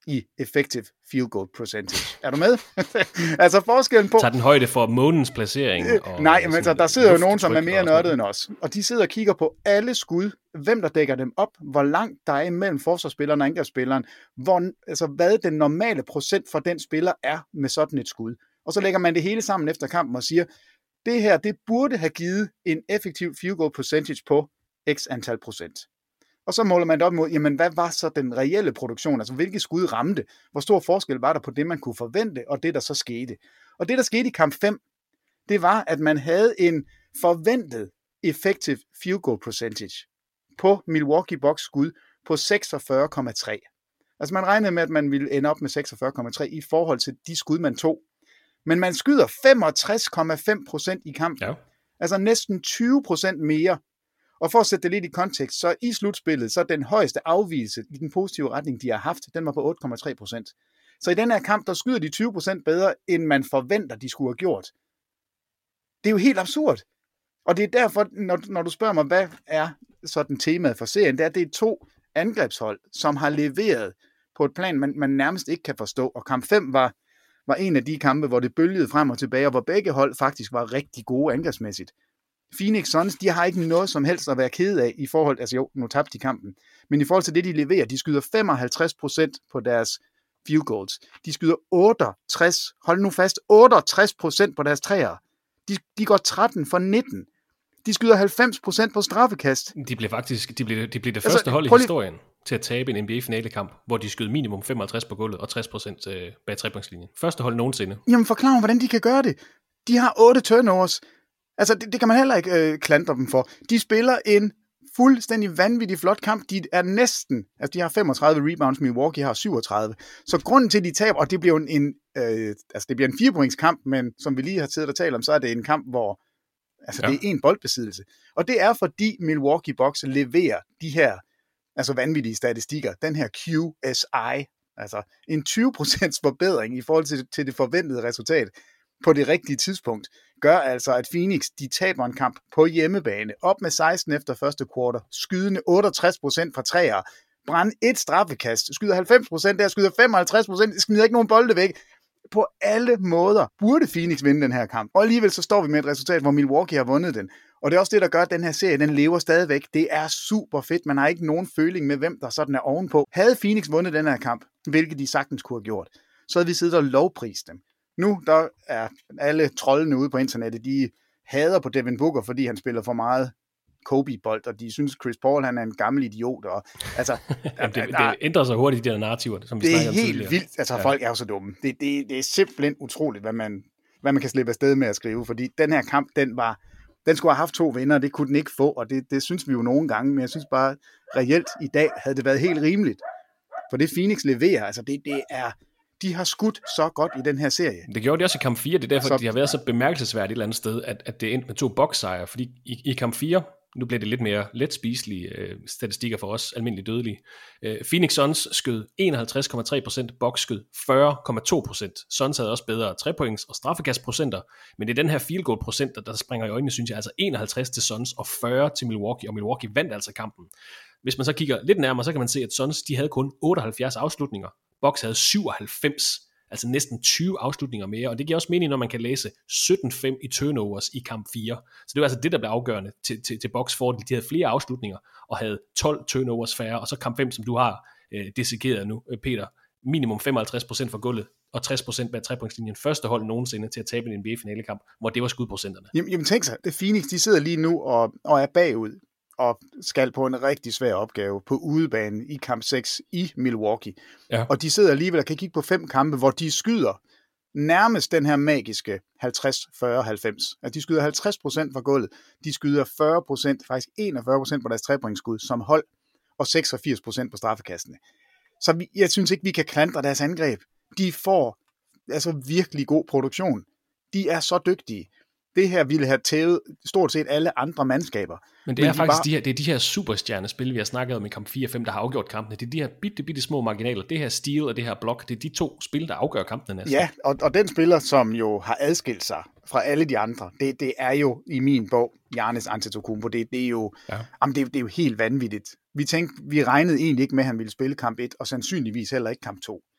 i effective field goal percentage. Er du med? Altså forskellen på... Tager den højde for månens placering? Og Nej, men altså, der sidder jo nogen, som er mere nørdet end os. Og de sidder og kigger på alle skud, hvem der dækker dem op, hvor langt der er imellem forsvarsspilleren og angrebsspilleren, hvor, altså, hvad den normale procent for den spiller er med sådan et skud. Og så lægger man det hele sammen efter kampen og siger, det her, det burde have givet en effektiv field goal percentage på x antal procent. Og så måler man det op mod, jamen hvad var så den reelle produktion, altså hvilke skud ramte, hvor stor forskel var der på det, man kunne forvente, og det, der så skete. Og det, der skete i kamp fem, det var, at man havde en forventet effective field goal percentage på Milwaukee Bucks skud på seksogfyrre komma tre. Altså man regnede med, at man ville ende op med seksogfyrre komma tre i forhold til de skud, man tog. Men man skyder femogtres komma fem procent i kampen. Ja. Altså næsten tyve procent mere. Og for at sætte det lidt i kontekst, så i slutspillet, så den højeste afvigelse i den positive retning, de har haft, den var på otte komma tre procent. Så i den her kamp, der skyder de tyve procent bedre, end man forventer, de skulle have gjort. Det er jo helt absurd. Og det er derfor, når, når du spørger mig, hvad er sådan temaet for serien, det er, det er to angrebshold, som har leveret på et plan, man, man nærmest ikke kan forstå. Og kamp fem var, var en af de kampe, hvor det bølgede frem og tilbage, og hvor begge hold faktisk var rigtig gode angrebsmæssigt. Phoenix Suns, de har ikke noget som helst at være kede af i forhold, altså jo, nu tabte de kampen, men i forhold til det, de leverer, de skyder femoghalvtreds procent på deres field goals. De skyder otteogtres, hold nu fast, otteogtres procent på deres træer. De, de går tretten for nitten. De skyder halvfems procent på straffekast. De blev faktisk de blev, de blev det altså, første hold i historien til at tabe en N B A-finalekamp, hvor de skød minimum femoghalvtreds på gulvet og tres procent bag trepunktslinjen. Første hold nogensinde. Jamen forklar mig, hvordan de kan gøre det. De har otte turnovers. Altså, det, det kan man heller ikke øh, klandre dem for. De spiller en fuldstændig vanvittig flot kamp. De er næsten, altså de har femogtredive rebounds, Milwaukee har syvogtredive. Så grunden til, at de taber, og det bliver en, en, øh, altså det bliver en firepointskamp, men som vi lige har tidligere talt om, så er det en kamp, hvor altså, ja. det er en boldbesiddelse. Og det er, fordi Milwaukee Bucks leverer de her altså vanvittige statistikker. Den her Q S I, altså en tyve procent forbedring i forhold til, til det forventede resultat på det rigtige tidspunkt, gør altså, at Phoenix, de taber en kamp på hjemmebane, op med seksten efter første kvartal, skydende otteogtres procent fra træer, brænde et straffekast, skyder halvfems procent der, skyder femoghalvtreds procent, smider ikke nogen bolde væk. På alle måder burde Phoenix vinde den her kamp. Og alligevel så står vi med et resultat, hvor Milwaukee har vundet den. Og det er også det, der gør, at den her serie, den lever stadigvæk. Det er super fedt. Man har ikke nogen føling med, hvem der sådan er ovenpå. Havde Phoenix vundet den her kamp, hvilket de sagtens kunne have gjort, så havde vi siddet og lovprist dem. Nu der er alle trollene ude på internettet, de hader på Devin Booker, fordi han spiller for meget Kobe-bold, og de synes, Chris Paul han er en gammel idiot. Og, altså, Jamen, det, det ændrer sig hurtigt, de der narrativer, som vi snakker om tidligere. Det er helt vildt. Altså, ja. Folk er jo så dumme. Det, det, det er simpelthen utroligt, hvad man, hvad man kan slippe afsted med at skrive, fordi den her kamp, den var, den skulle have haft to vinder, det kunne den ikke få, og det, det synes vi jo nogle gange, men jeg synes bare, reelt i dag havde det været helt rimeligt. For det Phoenix leverer, altså det, det er... De har skudt så godt i den her serie. Det gjorde de også i kamp fire. Det er derfor, så... de har været så bemærkelsesværdigt et eller andet sted, at, at det endte med to Bucks-sejre. Fordi i, i kamp fire, nu blev det lidt mere let spiselige øh, statistikker for os, almindelige dødelige. Øh, Phoenix Suns skød enoghalvtreds komma tre procent, Bucks skød fyrre komma to procent. Suns havde også bedre trepoints og straffekastprocenter, men det er den her field goal procenter, der springer i øjnene, synes jeg. Altså enoghalvtreds til Suns og fyrre til Milwaukee, og Milwaukee vandt altså kampen. Hvis man så kigger lidt nærmere, så kan man se, at Suns de havde kun otteoghalvfjerds afslutninger. Bucks havde syvoghalvfems, altså næsten tyve afslutninger mere, og det giver også mening, når man kan læse sytten fem i turnovers i kamp fire. Så det var altså det, der blev afgørende til, til, til Bucks fordel. De havde flere afslutninger og havde tolv turnovers færre, og så kamp fem, som du har øh, dissekeret nu, Peter, minimum femoghalvtreds procent for gulvet og tres procent bag trepointslinjen. Første hold nogensinde til at tabe en N B A-finalekamp, hvor det var skudprocenterne. Jamen, jamen tænk sig, det Phoenix, de sidder lige nu og, og er bagud og skal på en rigtig svær opgave på udebanen i kamp seks i Milwaukee. Ja. Og de sidder alligevel og kan kigge på fem kampe, hvor de skyder nærmest den her magiske halvtreds fyrre halvfems. Altså de skyder halvtreds procent fra gulvet, de skyder fyrre procent, faktisk enogfyrre procent på deres trepointsskud som hold, og seksogfirs procent på straffekastene. Så vi, jeg synes ikke, vi kan klandre deres angreb. De får altså virkelig god produktion. De er så dygtige. Det her ville have tævet stort set alle andre mandskaber. Men det er Men de faktisk bare... de, her, det er de her superstjernespil, vi har snakket om i kamp fire og fem, der har afgjort kampene. Det er de her bitte, bitte små marginaler. Det her steal og det her blok, det er de to spil, der afgør kampene næsten. Ja, og, og den spiller, som jo har adskilt sig fra alle de andre, det, det er jo i min bog, Giannis Antetokounmpo. Det, det, er jo, ja. jamen, det, det er jo helt vanvittigt. Vi tænkte, vi regnede egentlig ikke med, at han ville spille kamp et, og sandsynligvis heller ikke kamp to.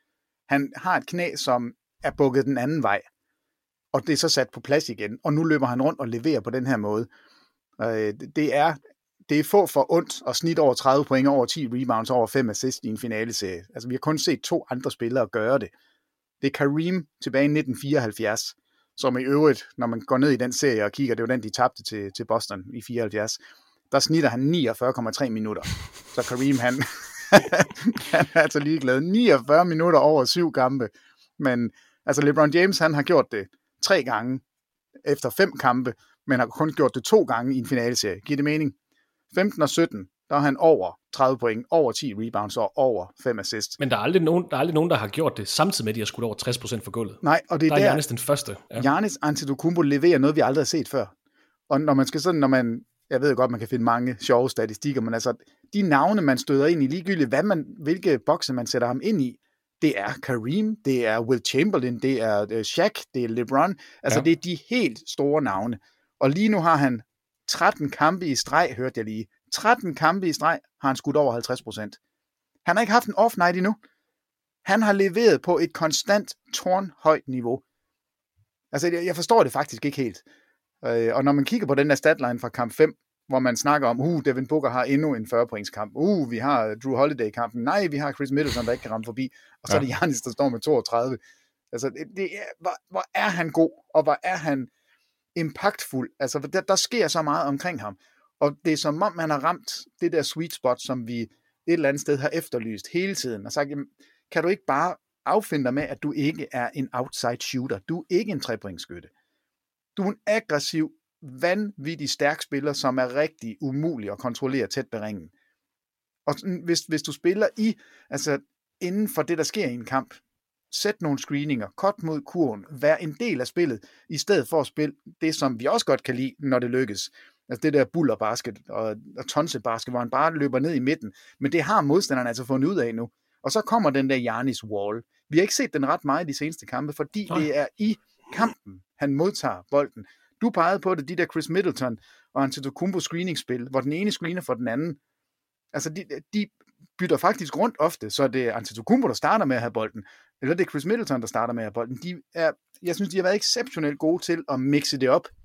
Han har et knæ, som er bukket den anden vej, og det er så sat på plads igen, og nu løber han rundt og leverer på den her måde. Øh, det er det er få for ondt at snit over tredive point, over ti rebounds, over fem assists i en finaleserie. Altså, vi har kun set to andre spillere gøre det. Det er Kareem tilbage i nitten fireoghalvfjerds, som i øvrigt, når man går ned i den serie og kigger, det var den, de tabte til, til Boston i fireoghalvfjerds, der snitter han niogfyrre komma tre minutter. Så Kareem, han, han er altså ligeglad. niogfyrre minutter over syv kampe. Men altså, LeBron James, han har gjort det tre gange efter fem kampe, men har kun gjort det to gange i en finaleserie. Giver det mening? femten og sytten, der er han over tredive point, over ti rebounds og over fem assists. Men der er aldrig nogen, der, er aldrig nogen, der har gjort det, samtidig med, at de har skudt over tres procent for gulvet. Nej, og det er der er der, Giannis den første. Ja. Giannis Antetokounmpo leverer noget, vi aldrig har set før. Og når man skal sådan, når man, jeg ved godt, man kan finde mange sjove statistikker, men altså, de navne, man støder ind i, ligegyldigt hvad man, hvilke bokse man sætter ham ind i, det er Kareem, det er Will Chamberlain, det er uh, Shaq, det er LeBron. Altså, ja. Det er de helt store navne. Og lige nu har han tretten kampe i streg, hørte jeg lige. tretten kampe i streg har han skudt over halvtreds procent. Han har ikke haft en off-night endnu. Han har leveret på et konstant tårnhøjt niveau. Altså, jeg forstår det faktisk ikke helt. Og når man kigger på den der statline fra kamp fem, hvor man snakker om, uh, Devin Booker har endnu en fyrre points kamp. Uh, vi har Drew Holiday-kampen. Nej, vi har Chris Middleton, der ikke kan ramme forbi. Og så ja. Er det Giannis, der står med toogtredive. Altså, det, det er, hvor, hvor er han god, og hvor er han impactfuld. Altså, der, der sker så meget omkring ham. Og det er som om, man har ramt det der sweet spot, som vi et eller andet sted har efterlyst hele tiden, og sagt, jamen, kan du ikke bare affinde dig med, at du ikke er en outside shooter? Du er ikke en trepointsskytte. Du er en aggressiv, vanvittig stærk spiller, som er rigtig umulig at kontrollere tæt ved ringen. Og hvis, hvis du spiller i, altså inden for det, der sker i en kamp, sæt nogle screeninger, cut mod kurven, vær en del af spillet, i stedet for at spille det, som vi også godt kan lide, når det lykkes. Altså det der bullerbasket og, og tonsebasket, hvor han bare løber ned i midten. Men det har modstanderne altså fundet ud af nu. Og så kommer den der Giannis wall. Vi har ikke set den ret meget i de seneste kampe, fordi Nej. Det er i kampen, han modtager bolden. Du pegede på det, de der Chris Middleton og Antetokounmpo screeningspil, hvor den ene screener for den anden. Altså de, de bytter faktisk rundt ofte, så det er Antetokounmpo, der starter med at have bolden, eller det er Chris Middleton, der starter med at have bolden. De er, jeg synes, de har været exceptionelt gode til at mixe det op.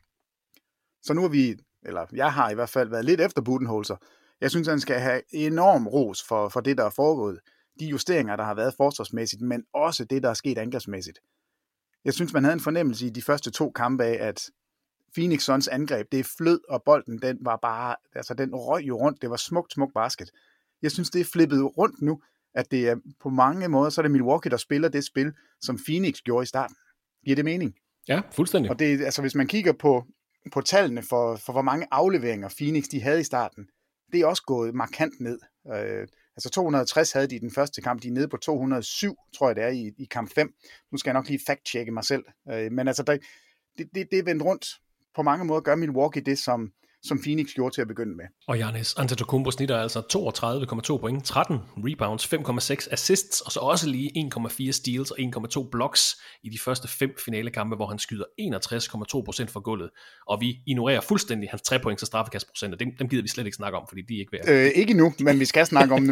Så nu har vi, eller jeg har i hvert fald været lidt efter Budenholzer. Jeg synes, han skal have enorm ros for, for det, der er foregået. De justeringer, der har været forsvarsmæssigt, men også det, der er sket angrebsmæssigt. Jeg synes, man havde en fornemmelse i de første to kampe af, at Phoenix Suns angreb, det er flød, og bolden, den var bare, altså den røg jo rundt. Det var smukt, smukt basket. Jeg synes, det er flippet rundt nu, at det er på mange måder, så er det Milwaukee, der spiller det spil, som Phoenix gjorde i starten. Giver det mening? Ja, fuldstændig. Og det, altså, hvis man kigger på på tallene for, for hvor mange afleveringer Phoenix de havde i starten, det er også gået markant ned. Øh, altså to hundrede og tres havde de i den første kamp, de er nede på to hundrede og syv, tror jeg det er, i, i kamp fem. Nu skal jeg nok lige fact-checke mig selv. Øh, men altså, der, det, det, det er vendt rundt. På mange måder gør Milwaukee det, som, som Phoenix gjorde til at begynde med. Og Giannis Antetokounmpo snitter altså toogtredive komma to point, tretten rebounds, fem komma seks assists, og så også lige en komma fire steals og en komma to blocks i de første fem finalekampe, hvor han skyder enogtres komma to procent for gulvet. Og vi ignorerer fuldstændig hans tre points og straffekastprocenter. Dem, dem gider vi slet ikke snakke om, fordi de er ikke værd. Øh, ikke nu, men vi skal snakke om dem.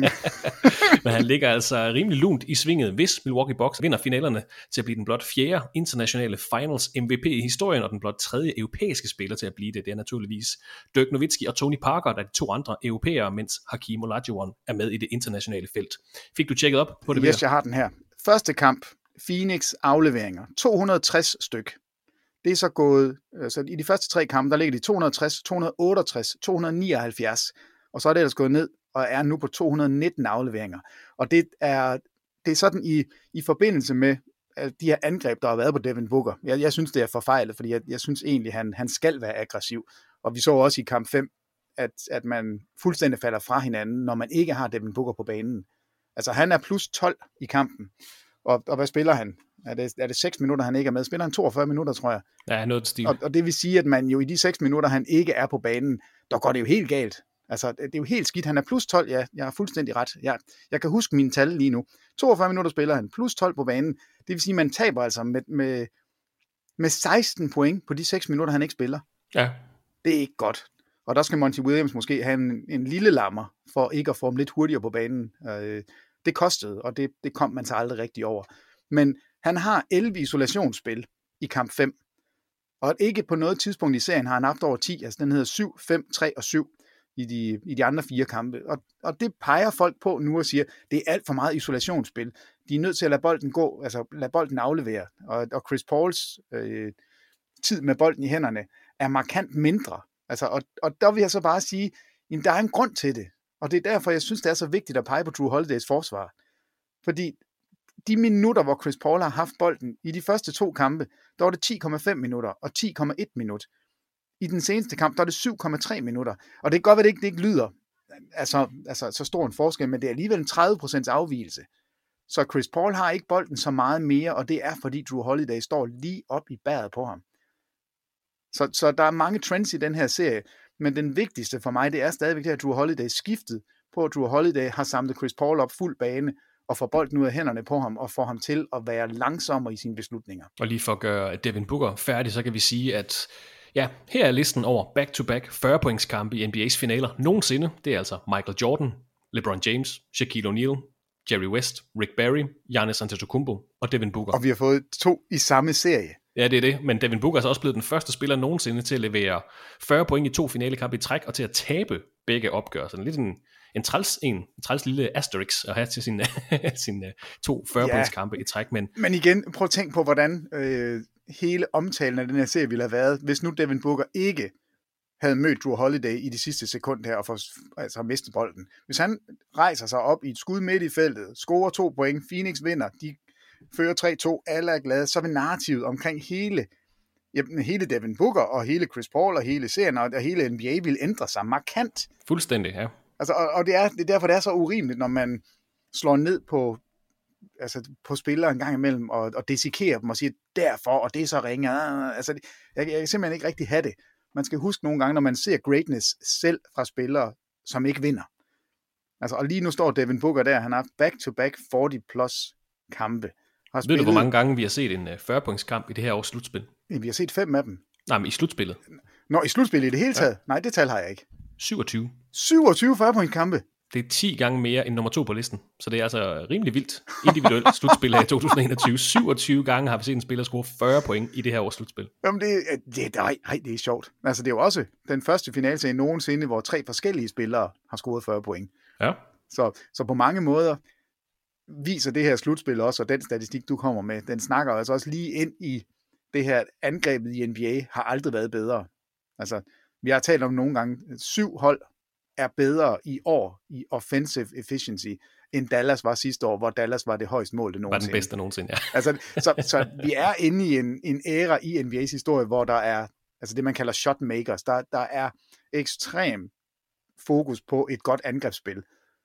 Men han ligger altså rimelig lunt i svinget, hvis Milwaukee Bucks vinder finalerne til at blive den blot fjerde internationale finals M V P i historien, og den blot tredje europæiske spiller til at blive det. Det er naturligvis Dirk Nowitzki og Tony Parker, der er de to andre europæere, mens Hakeem Olajuwon er med i det internationale felt. Fik du tjekket op på det? Yes, jeg har den her. Første kamp, Phoenix afleveringer, to hundrede og tres styk. Det er så gået, altså i de første tre kampe, der ligger de to hundrede og tres, to hundrede og otteogtres, to hundrede og nioghalvfjerds, og så er det ellers gået ned og er nu på to hundrede og nitten afleveringer. Og det er, det er sådan i, i forbindelse med de her angreb, der har været på Devin Booker. Jeg, jeg synes, det er forfejlet, fordi jeg, jeg synes egentlig, han, han skal være aggressiv. Og vi så også i kamp fem, at, at man fuldstændig falder fra hinanden, når man ikke har Devin Booker på banen. Altså, han er plus tolv i kampen. Og, og hvad spiller han? Er det, er det seks minutter, han ikke er med? Spiller han toogfyrre minutter, tror jeg? Ja, noget stil. Og, og det vil sige, at man jo i de seks minutter, han ikke er på banen, der går det jo helt galt. Altså, det er jo helt skidt. Han er plus tolv, ja, jeg har fuldstændig ret. Jeg, jeg kan huske mine tal lige nu. toogfyrre minutter spiller han, plus tolv på banen. Det vil sige, at man taber altså med, med, med seksten point på de seks minutter, han ikke spiller. Ja. Det er ikke godt. Og der skal Monty Williams måske have en, en lille lammer, for ikke at få ham lidt hurtigere på banen. Øh, Det kostede, og det, det kom man så aldrig rigtig over. Men han har elleve isolationsspil i kamp fem, og ikke på noget tidspunkt i serien har han haft over ti, altså den hedder syv, fem, tre og syv i de, i de andre fire kampe. Og, og det peger folk på nu og siger, det er alt for meget isolationsspil. De er nødt til at lade bolden gå, altså lade bolden aflevere. Og, og Chris Pauls øh, tid med bolden i hænderne er markant mindre. Altså, og, og der vil jeg så bare sige, jamen, der er en grund til det. Og det er derfor, jeg synes, det er så vigtigt at pege på Drew Holidays forsvar. Fordi de minutter, hvor Chris Paul har haft bolden i de første to kampe, der var det ti komma fem minutter og ti komma en minut. I den seneste kamp, der er det syv komma tre minutter. Og det kan godt være, at det ikke, det ikke lyder altså, altså, så stor en forskel, men det er alligevel en tredive procent afvigelse. Så Chris Paul har ikke bolden så meget mere, og det er, fordi Drew Holiday står lige op i bæret på ham. Så, så der er mange trends i den her serie, men den vigtigste for mig, det er stadigvæk det her Drew Holiday skiftet på, at Drew Holiday har samlet Chris Paul op fuld bane, og får bolden ud af hænderne på ham, og får ham til at være langsommere i sine beslutninger. Og lige for at gøre Devin Booker færdig, så kan vi sige, at ja, her er listen over back-to-back fyrre points kampe i N B A's finaler nogensinde. Det er altså Michael Jordan, LeBron James, Shaquille O'Neal, Jerry West, Rick Barry, Giannis Antetokounmpo og Devin Booker. Og vi har fået to i samme serie. Ja, det er det, men Devin Booker er så også blevet den første spiller nogensinde til at levere fyrre point i to finalekampe i træk, og til at tabe begge opgør. Så lidt en, en, træls, en, en træls lille asterisk at have til sine sin, to fyrre points kampe i træk. Men, men igen, prøv at tænke på, hvordan øh, hele omtalen af den her serie ville have været, hvis nu Devin Booker ikke havde mødt Drew Holiday i de sidste sekund her, og for, altså har mistet bolden. Hvis han rejser sig op i et skud midt i feltet, scorer to point, Phoenix vinder, de fører tre to, alle er glade, så vil narrativet omkring hele, jamen, hele Devin Booker, og hele Chris Paul, og hele serien, og hele N B A vil ændre sig markant. Fuldstændig, ja. Altså, og, og det, er, det er derfor, det er så urimeligt, når man slår ned på, altså, på spillere en gang imellem, og, og desikerer dem, og siger, derfor, og det er så ringe. Altså, jeg, jeg kan simpelthen ikke rigtig have det. Man skal huske nogle gange, når man ser greatness selv fra spillere, som ikke vinder. Altså, og lige nu står Devin Booker der, han har back-to-back fyrre plus kampe. Har spillet... Ved du, hvor mange gange vi har set en fyrre points kamp i det her års slutspil? Vi har set fem af dem. Nej, men i slutspillet. Nå, i slutspillet i det hele taget? Ja. Nej, det tal har jeg ikke. syvogtyve. syvogtyve fyrre points kampe? Det er ti gange mere end nummer to på listen, så det er altså rimelig vildt individuelt slutspil her i to tusind og enogtyve. syvogtyve gange har vi set en spiller score fyrre point i det her års slutspil. Jamen det, det, nej, nej, det er sjovt. Altså det er jo også den første finalserie nogensinde, hvor tre forskellige spillere har scoret fyrre point. Ja. Så, så på mange måder viser det her slutspil også, og den statistik, du kommer med, den snakker altså også lige ind i det her, angrebet i N B A har aldrig været bedre. Altså, vi har talt om nogle gange, syv hold er bedre i år i offensive efficiency, end Dallas var sidste år, hvor Dallas var det højeste mål, det nogensinde. Var den bedste nogensinde, ja. altså, så, så vi er inde i en, en æra i N B A's historie, hvor der er, altså det man kalder shot makers, der, der er ekstrem fokus på et godt angrebsspil,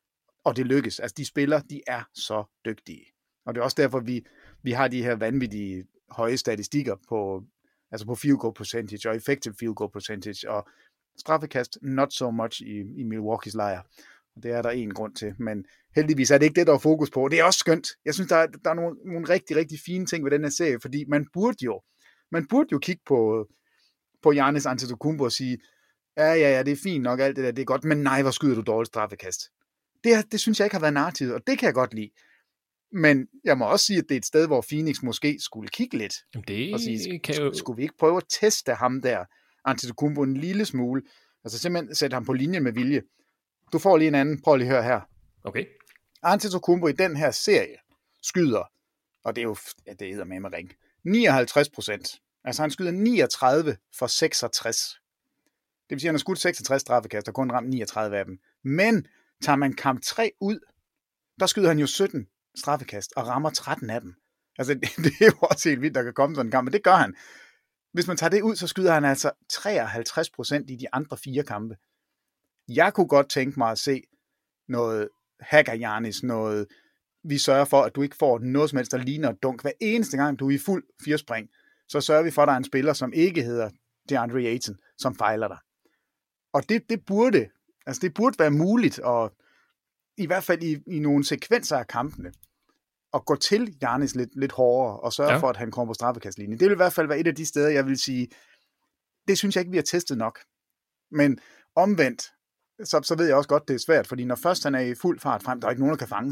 og det lykkes. Altså de spillere, de er så dygtige. Og det er også derfor, vi, vi har de her vanvittige høje statistikker på, altså på field goal percentage og effective field goal percentage, og straffekast not so much i, i Milwaukees lejr. Det er der en grund til, men heldigvis er det ikke det, der er fokus på. Det er også skønt. Jeg synes, der er, der er nogle, nogle rigtig, rigtig fine ting ved den her serie, fordi man burde jo, man burde jo kigge på, på Giannis Antetokounmpo og sige, ja, ja, ja, det er fint nok, alt det der, det er godt, men nej, hvor skyder du dårligt straffekast. Det, det synes jeg ikke har været narrativet, og det kan jeg godt lide. Men jeg må også sige, at det er et sted, hvor Phoenix måske skulle kigge lidt. Jamen det og sige, kan jo... Skulle vi ikke prøve at teste ham der, Antetokounmpo, en lille smule, altså simpelthen sætte ham på linje med vilje. Du får lige en anden, prøv lige at høre her. Okay. Antetokounmpo i den her serie skyder, og det er jo, ja, det hedder med med ring, nioghalvtreds procent. Altså han skyder niogtredive for seksogtres. Det vil sige, at han har skudt seksogtres straffekast, og kun ramt niogtredive af dem. Men tager man kamp tre ud, der skyder han jo sytten straffekast, og rammer tretten af dem. Altså det, det er jo også helt vildt, der kan komme sådan en kamp, men det gør han. Hvis man tager det ud, så skyder han altså treoghalvtreds procent i de andre fire kampe. Jeg kunne godt tænke mig at se noget hacker Giannis, noget vi sørger for, at du ikke får noget som helst, der ligner et dunk. Hver eneste gang, du er i fuld firespring, så sørger vi for, at der er en spiller, som ikke hedder DeAndre Ayton, som fejler dig. Og det, det burde, altså det burde være muligt, og i hvert fald i, i nogle sekvenser af kampene, at gå til Giannis lidt, lidt hårdere, og sørge ja. for, at han kommer på straffekastlinjen. Det vil i hvert fald være et af de steder, jeg vil sige, det synes jeg ikke, vi har testet nok. Men omvendt, så, så ved jeg også godt, det er svært, fordi når først han er i fuld fart frem, der er ikke nogen, der kan fange ham.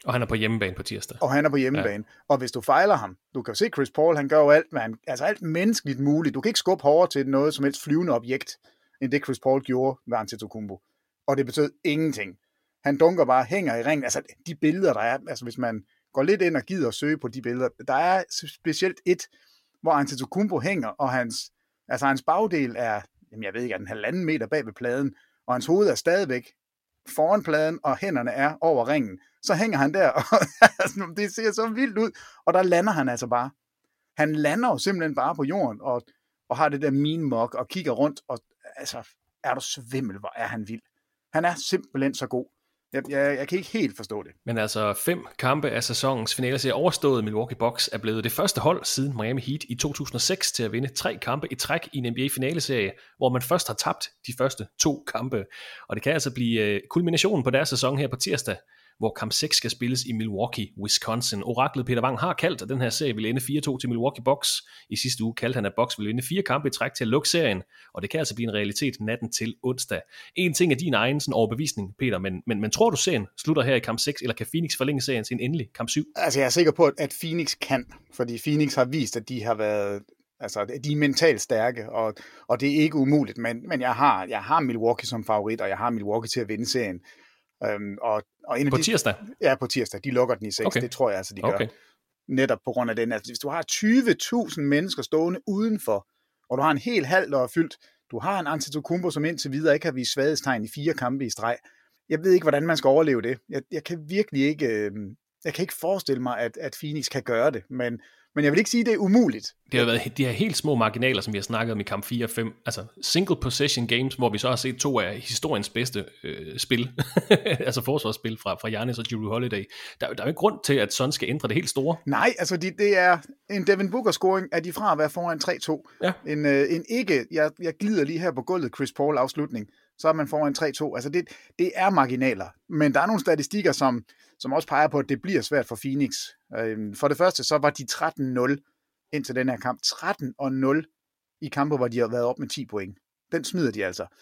Og han er på hjemmebane på tirsdag. Og han er på hjemmebane. Ja. Og hvis du fejler ham, du kan jo se Chris Paul, han gør jo alt, man, altså alt menneskeligt muligt. Du kan ikke skubbe hårdere til noget som helst flyvende objekt, end det Chris Paul gjorde med Antetokounmpo. Og det betød ingenting. Han dunker bare, hænger i ringen. Altså de billeder, der er, altså hvis man går lidt ind og gider at søge på de billeder, der er specielt et, hvor Antetokounmpo hænger, og hans, altså hans bagdel er, jamen jeg ved ikke, er den halvanden meter bag ved pladen, og hans hoved er stadigvæk foran pladen, og hænderne er over ringen. Så hænger han der, og det ser så vildt ud, og der lander han altså bare. Han lander jo simpelthen bare på jorden, og, og har det der mean mug, og kigger rundt, og altså, er du svimmel, hvor er han vild. Han er simpelthen så god. Jeg, jeg, jeg kan ikke helt forstå det. Men altså fem kampe af sæsonens finaleserie overstået. Milwaukee Bucks er blevet det første hold siden Miami Heat i to tusind og seks til at vinde tre kampe i træk i en N B A-finaleserie, hvor man først har tabt de første to kampe. Og det kan altså blive kulminationen på deres sæson her på tirsdag, hvor kamp seks skal spilles i Milwaukee, Wisconsin. Oraklet Peter Wang har kaldt, at den her serie vil ende fire to til Milwaukee Bucks. I sidste uge kaldte han, at Bucks vil vinde fire kampe i træk til at lukke serien, og det kan altså blive en realitet natten til onsdag. En ting er din egen sådan overbevisning, Peter, men, men, men tror du serien slutter her i kamp seks, eller kan Phoenix forlænge serien til en endelig kamp syv? Altså jeg er sikker på, at Phoenix kan, fordi Phoenix har vist, at de har været, altså de er mentalt stærke, og, og det er ikke umuligt, men, men jeg, har, jeg har Milwaukee som favorit, og jeg har Milwaukee til at vinde serien. Øhm, og, og en af på de, tirsdag? Ja, på tirsdag. De lukker den i seks. Okay. Det tror jeg altså, de gør. Okay. Netop på grund af den. Altså, hvis du har tyve tusind mennesker stående udenfor, og du har en hel halv, der er fyldt, du har en Antetokounmpo, som indtil videre ikke har vist svaghedstegn i fire kampe i streg. Jeg ved ikke, hvordan man skal overleve det. Jeg, jeg kan virkelig ikke, øh, jeg kan ikke forestille mig, at, at Phoenix kan gøre det, men Men jeg vil ikke sige, at det er umuligt. Det har været de her helt små marginaler, som vi har snakket om i kamp fire og fem. Altså single possession games, hvor vi så har set to af historiens bedste øh, spil. altså forsvarsspil fra, fra Giannis og Jrue Holiday. Der, der er jo ikke grund til, at sådan skal ændre det helt store. Nej, altså de, det er en Devin Booker-scoring, er de fra at være foran tre to. Ja. En, øh, en ikke, jeg, jeg glider lige her på gulvet, Chris Paul afslutning. Så er man foran tre to. Altså det, det er marginaler. Men der er nogle statistikker, som, som også peger på, at det bliver svært for Phoenix. For det første, så var de tretten nul indtil den her kamp. tretten nul i kampe, hvor de har været op med ti point. Den smider de altså.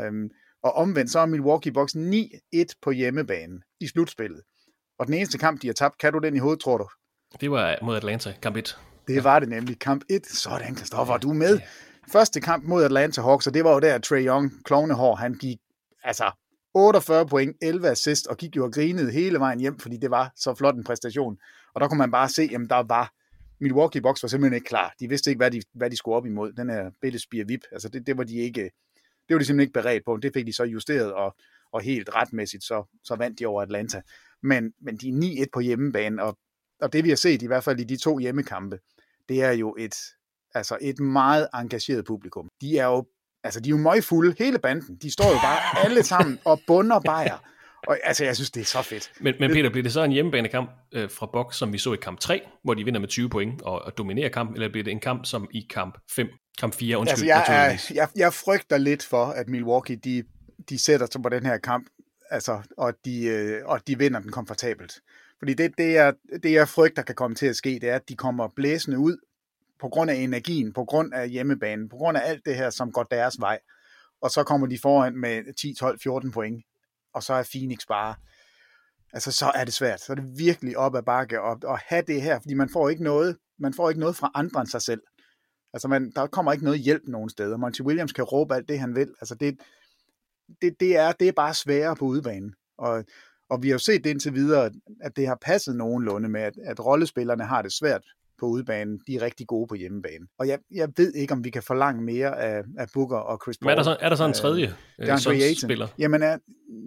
Og omvendt, så er Milwaukee Bucks ni et på hjemmebane i slutspillet. Og den eneste kamp, de har tabt, kan du den i hovedet, tror du? Det var mod Atlanta, kamp et. Det var det nemlig, kamp et. Sådan, Christoffer, du er med. Første kamp mod Atlanta Hawks, og det var jo der, Trae Young, klovnehår, han gik altså otteogfyrre point, elleve assist, og gik jo og grinede hele vejen hjem, fordi det var så flot en præstation. Og der kunne man bare se, jamen der var, Milwaukee Bucks var simpelthen ikke klar. De vidste ikke, hvad de, hvad de skulle op imod. Den her Bitte Spire Vip, altså det, det var de ikke, det var de simpelthen ikke beredt på. Det fik de så justeret, og, og helt retmæssigt, så, så vandt de over Atlanta. Men, men de er ni et på hjemmebane, og, og det vi har set, i hvert fald i de to hjemmekampe, det er jo et, altså et meget engageret publikum. De er jo, altså de er jo møgfulde, hele banden. De står jo bare alle sammen og bunder bajer. Og altså, jeg synes, det er så fedt. Men, men Peter, bliver det så en hjemmebanekamp øh, fra Bucks, som vi så i kamp tre, hvor de vinder med tyve point og, og dominerer kampen, eller bliver det en kamp som i kamp fem, kamp fire, undskyld? Altså, jeg, er, jeg, jeg frygter lidt for, at Milwaukee, de, de sætter sig på den her kamp, altså, og, de, øh, og de vinder den komfortabelt. Fordi det, det, er, det, jeg frygter kan komme til at ske, det er, at de kommer blæsende ud, på grund af energien, på grund af hjemmebanen, på grund af alt det her, som går deres vej. Og så kommer de foran med ti, tolv, fjorten point. Og så er Phoenix bare, altså så er det svært. Så er det virkelig op ad bakke at, at have det her, fordi man får ikke noget, man får ikke noget fra andre end sig selv. Altså man, der kommer ikke noget hjælp nogen steder. Monty Williams kan råbe alt det, han vil. Altså det, det, det, er, det er bare sværere på udebanen. Og, og vi har jo set det indtil videre, at det har passet nogenlunde med, at, at rollespillerne har det svært på udebanen. De er rigtig gode på hjemmebane. Og jeg, jeg ved ikke, om vi kan forlange mere af, af Booker og Chris Paul. Men er der så, er der så en tredje øh, sådan spiller? Jamen, er,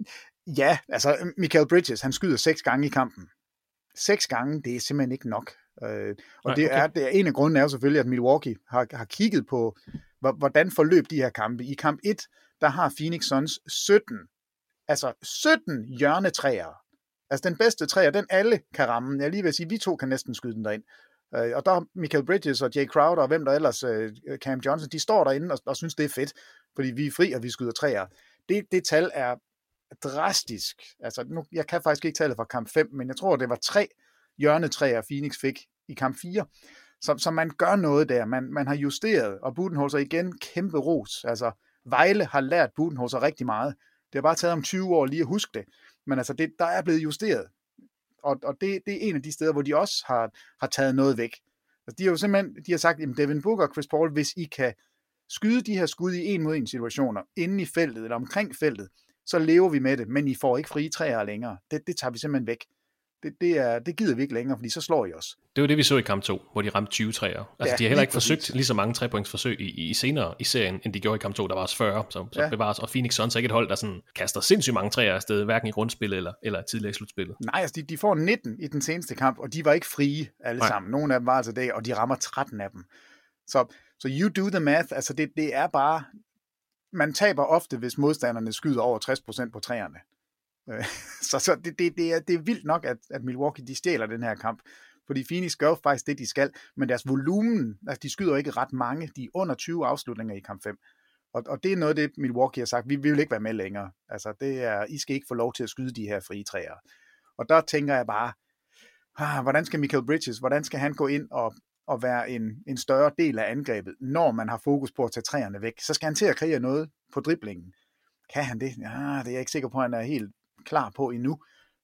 ja, altså Mikal Bridges, han skyder seks gange i kampen. Seks gange, det er simpelthen ikke nok. Øh, og Nej, det, okay. er, det er en af grunden er jo selvfølgelig, at Milwaukee har, har kigget på, hvordan forløb de her kampe. I kamp et, der har Phoenix Suns sytten, altså sytten hjørnetræer. Altså den bedste træer, den alle kan ramme. Jeg lige vil sige, vi to kan næsten skyde den derind. Uh, og der er Michael Bridges og Jay Crowder og hvem der ellers, uh, Cam Johnson, de står derinde og, og synes, det er fedt, fordi vi er fri, og vi skyder træer. Det, det tal er drastisk. Altså, nu, jeg kan faktisk ikke tale fra kamp fem, men jeg tror, det var tre hjørnetræer, Phoenix fik i kamp fire. Så, så man gør noget der. Man, man har justeret, og Budenholzer igen kæmpe ros. Altså, Vejle har lært Budenholzer rigtig meget. Det har bare taget om tyve år lige at huske det. Men altså, det, der er blevet justeret. og, og det, det er en af de steder, hvor de også har, har taget noget væk. Altså, de har jo simpelthen de har sagt, at Devin Booker og Chris Paul, hvis I kan skyde de her skud i en mod en situationer, inde i feltet eller omkring feltet, så lever vi med det, men I får ikke frie træer længere. Det, det tager vi simpelthen væk. Det, det, er, det gider vi ikke længere, fordi så slår I os. Det var det, vi så i kamp to, hvor de ramte tyve træer. Altså, ja, de har heller ikke forsøgt præcis. lige så mange trepointsforsøg i, i senere i serien, end de gjorde i kamp to, der var også fyrre, så, så ja. bevares. Og Phoenix Suns er ikke et hold, der sådan kaster sindssygt mange træer afsted, hverken i grundspillet eller, eller tidligere i slutspillet. Nej, altså de, de får nitten i den seneste kamp, og de var ikke frie alle Nej. sammen. Nogle af dem var altså det, og de rammer tretten af dem. Så, så you do the math, altså det, det er bare, man taber ofte, hvis modstanderne skyder over tres procent på træerne. Så, så det, det, det, er, det er vildt nok, at, at Milwaukee de stjæler den her kamp, fordi Phoenix gør faktisk det, de skal, men deres volumen, altså de skyder ikke ret mange, de er under tyve afslutninger i kamp fem, og, og det er noget af det, Milwaukee har sagt, vi, vi vil ikke være med længere, altså det er, I skal ikke få lov til at skyde de her frie træer, og der tænker jeg bare, ah, hvordan skal Michael Bridges, hvordan skal han gå ind og, og være en, en større del af angrebet, når man har fokus på at tage træerne væk, så skal han til at kreere noget på driblingen. Kan han det? Ja, det er jeg ikke sikker på, at han er helt klar på endnu.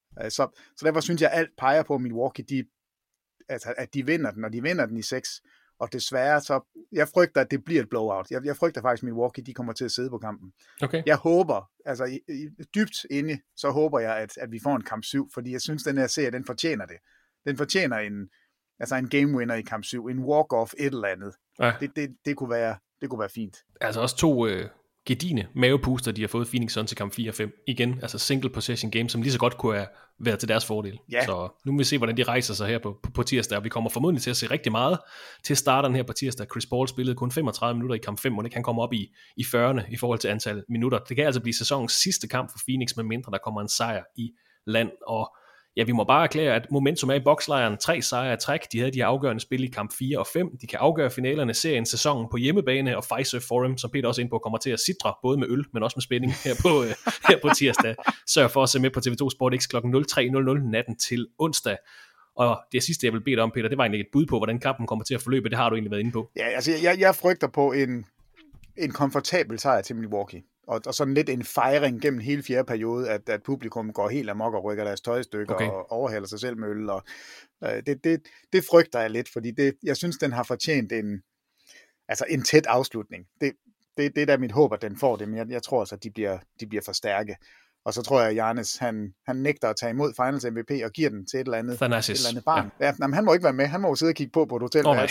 Så, så derfor synes jeg, alt peger på Milwaukee, de, altså, at de vinder den, og de vinder den i seks. Og desværre, så jeg frygter, at det bliver et blowout. Jeg, jeg frygter faktisk, at Milwaukee, de kommer til at sidde på kampen. Okay. Jeg håber, altså i, i, dybt inde, så håber jeg, at, at vi får en kamp syv, fordi jeg synes, den her serie, den fortjener det. Den fortjener en, altså en game winner i kamp syv, en walk-off, et eller andet. Ja. Det, det, det, kunne være, det kunne være fint. Altså også to... Øh... gedine mavepuster, de har fået Phoenix Suns til kamp fire og fem. Igen, altså single possession game, som lige så godt kunne have været til deres fordel. Yeah. Så nu må vi se, hvordan de rejser sig her på, på, på tirsdag, og vi kommer formodentlig til at se rigtig meget til starteren her på tirsdag. Chris Paul spillede kun femogtredive minutter i kamp fem, og det kan komme op i, i fyrrerne i forhold til antal minutter. Det kan altså blive sæsonens sidste kamp for Phoenix, med mindre der kommer en sejr i land, og ja, vi må bare erklære, at momentum er i bokslejren. Tre sejre af træk. De havde de afgørende spil i kamp fire og fem. De kan afgøre finalerne, serien, sæsonen på hjemmebane, og Fiserv Forum, som Peter også er inde på, kommer til at sidre, både med øl, men også med spænding her på, øh, her på tirsdag. Sørg for at se med på T V to Sport X klokken nul tre nul nul natten til onsdag. Og det sidste, jeg vil bede dig om, Peter, det var egentlig et bud på, hvordan kampen kommer til at forløbe. Det har du egentlig været inde på. Ja, altså jeg, jeg frygter på en, en komfortabel sejr til Milwaukee. Og, og sådan lidt en fejring gennem hele fjerde periode, at, at publikum går helt amok og rykker deres tøjstykker okay. og overhælder sig selv med øl. Og, øh, det, det, det frygter jeg lidt, fordi det, jeg synes, den har fortjent en, altså en tæt afslutning. Det, det, det er da mit håb, at den får det, men jeg, jeg tror også, at de bliver, de bliver for stærke. Og så tror jeg, at Giannis, han, han nægter at tage imod Finals M V P og giver den til et eller andet, et eller andet barn. Ja. Ja, jamen, han må ikke være med, han må jo sidde og kigge på på et hotel. Oh, jeg,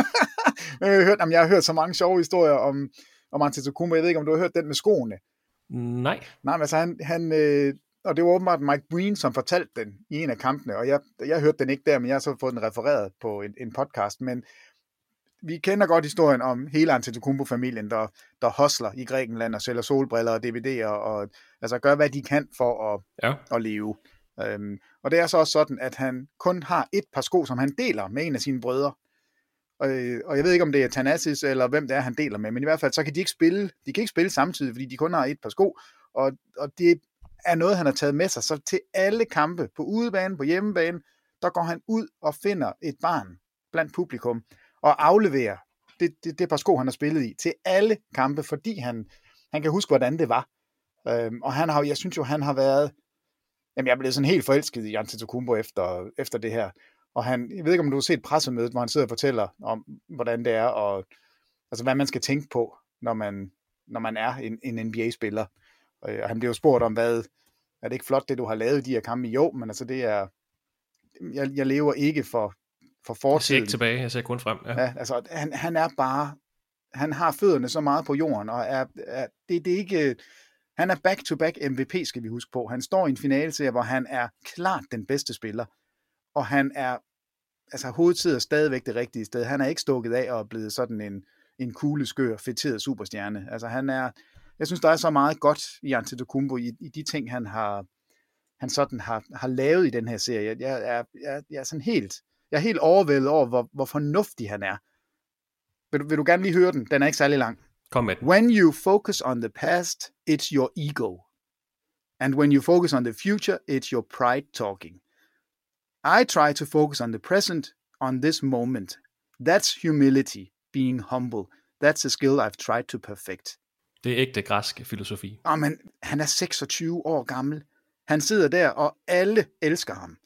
har hørt, jamen, jeg har hørt så mange sjove historier om om Antetokounmpo. Jeg ved ikke, om du har hørt den med skoene. Nej. Nej, men altså han, han øh, og det var åbenbart Mike Breen, som fortalte den i en af kampene, og jeg, jeg hørte den ikke der, men jeg har så fået den refereret på en, en podcast, men vi kender godt historien om hele Antetokounmpo-familien, der, der hustler i Grækenland og sælger solbriller og D V D'er, og altså gør, hvad de kan for at, ja. at leve. Øhm, og det er så også sådan, at han kun har et par sko, som han deler med en af sine brødre. Og, og jeg ved ikke, om det er Thanasis eller hvem det er, han deler med, men i hvert fald, så kan de ikke spille, de kan ikke spille samtidig, fordi de kun har et par sko, og, og det er noget, han har taget med sig, så til alle kampe, på udebane, på hjemmebane, der går han ud og finder et barn blandt publikum, og afleverer det, det, det par sko, han har spillet i, til alle kampe, fordi han, han kan huske, hvordan det var. Øhm, og han har, jeg synes jo, han har været, jamen jeg er blevet sådan helt forelsket i Antetokounmpo efter, efter det her. Og han, jeg ved ikke, om du har set pressemødet, hvor han sidder og fortæller om, hvordan det er, og altså, hvad man skal tænke på, når man, når man er en, en N B A-spiller. Og, og han bliver jo spurgt om, hvad, er det ikke flot, det du har lavet i de her kampe? Jo, men altså det er, jeg, jeg lever ikke for, for fortiden. Jeg ser ikke tilbage, jeg ser kun frem. Ja. Ja, altså han, han er bare, han har fødderne så meget på jorden, og er, er det, det er ikke, han er back-to-back M V P, skal vi huske på. Han står i en finale, hvor han er klart den bedste spiller. Og han er, altså hovedet sidder stadigvæk det rigtige sted. Han er ikke stukket af og er blevet sådan en, en kugleskør, fedteret superstjerne. Altså han er, jeg synes, der er så meget godt i Antetokounmpo, i, i de ting, han har, han sådan har, har lavet i den her serie. Jeg, jeg, er, jeg, jeg er sådan helt, jeg er helt overvældet over, hvor, hvor fornuftig han er. Vil du, vil du gerne lige høre den? Den er ikke særlig lang. Kom med den. When you focus on the past, it's your ego. And when you focus on the future, it's your pride talking. I try to focus on the present, on this moment. That's humility, being humble. That's a skill I've tried to perfect. Det er ægte græsk filosofi. Oh, men han er seksogtyve år gammel. Han sidder der, og alle elsker ham.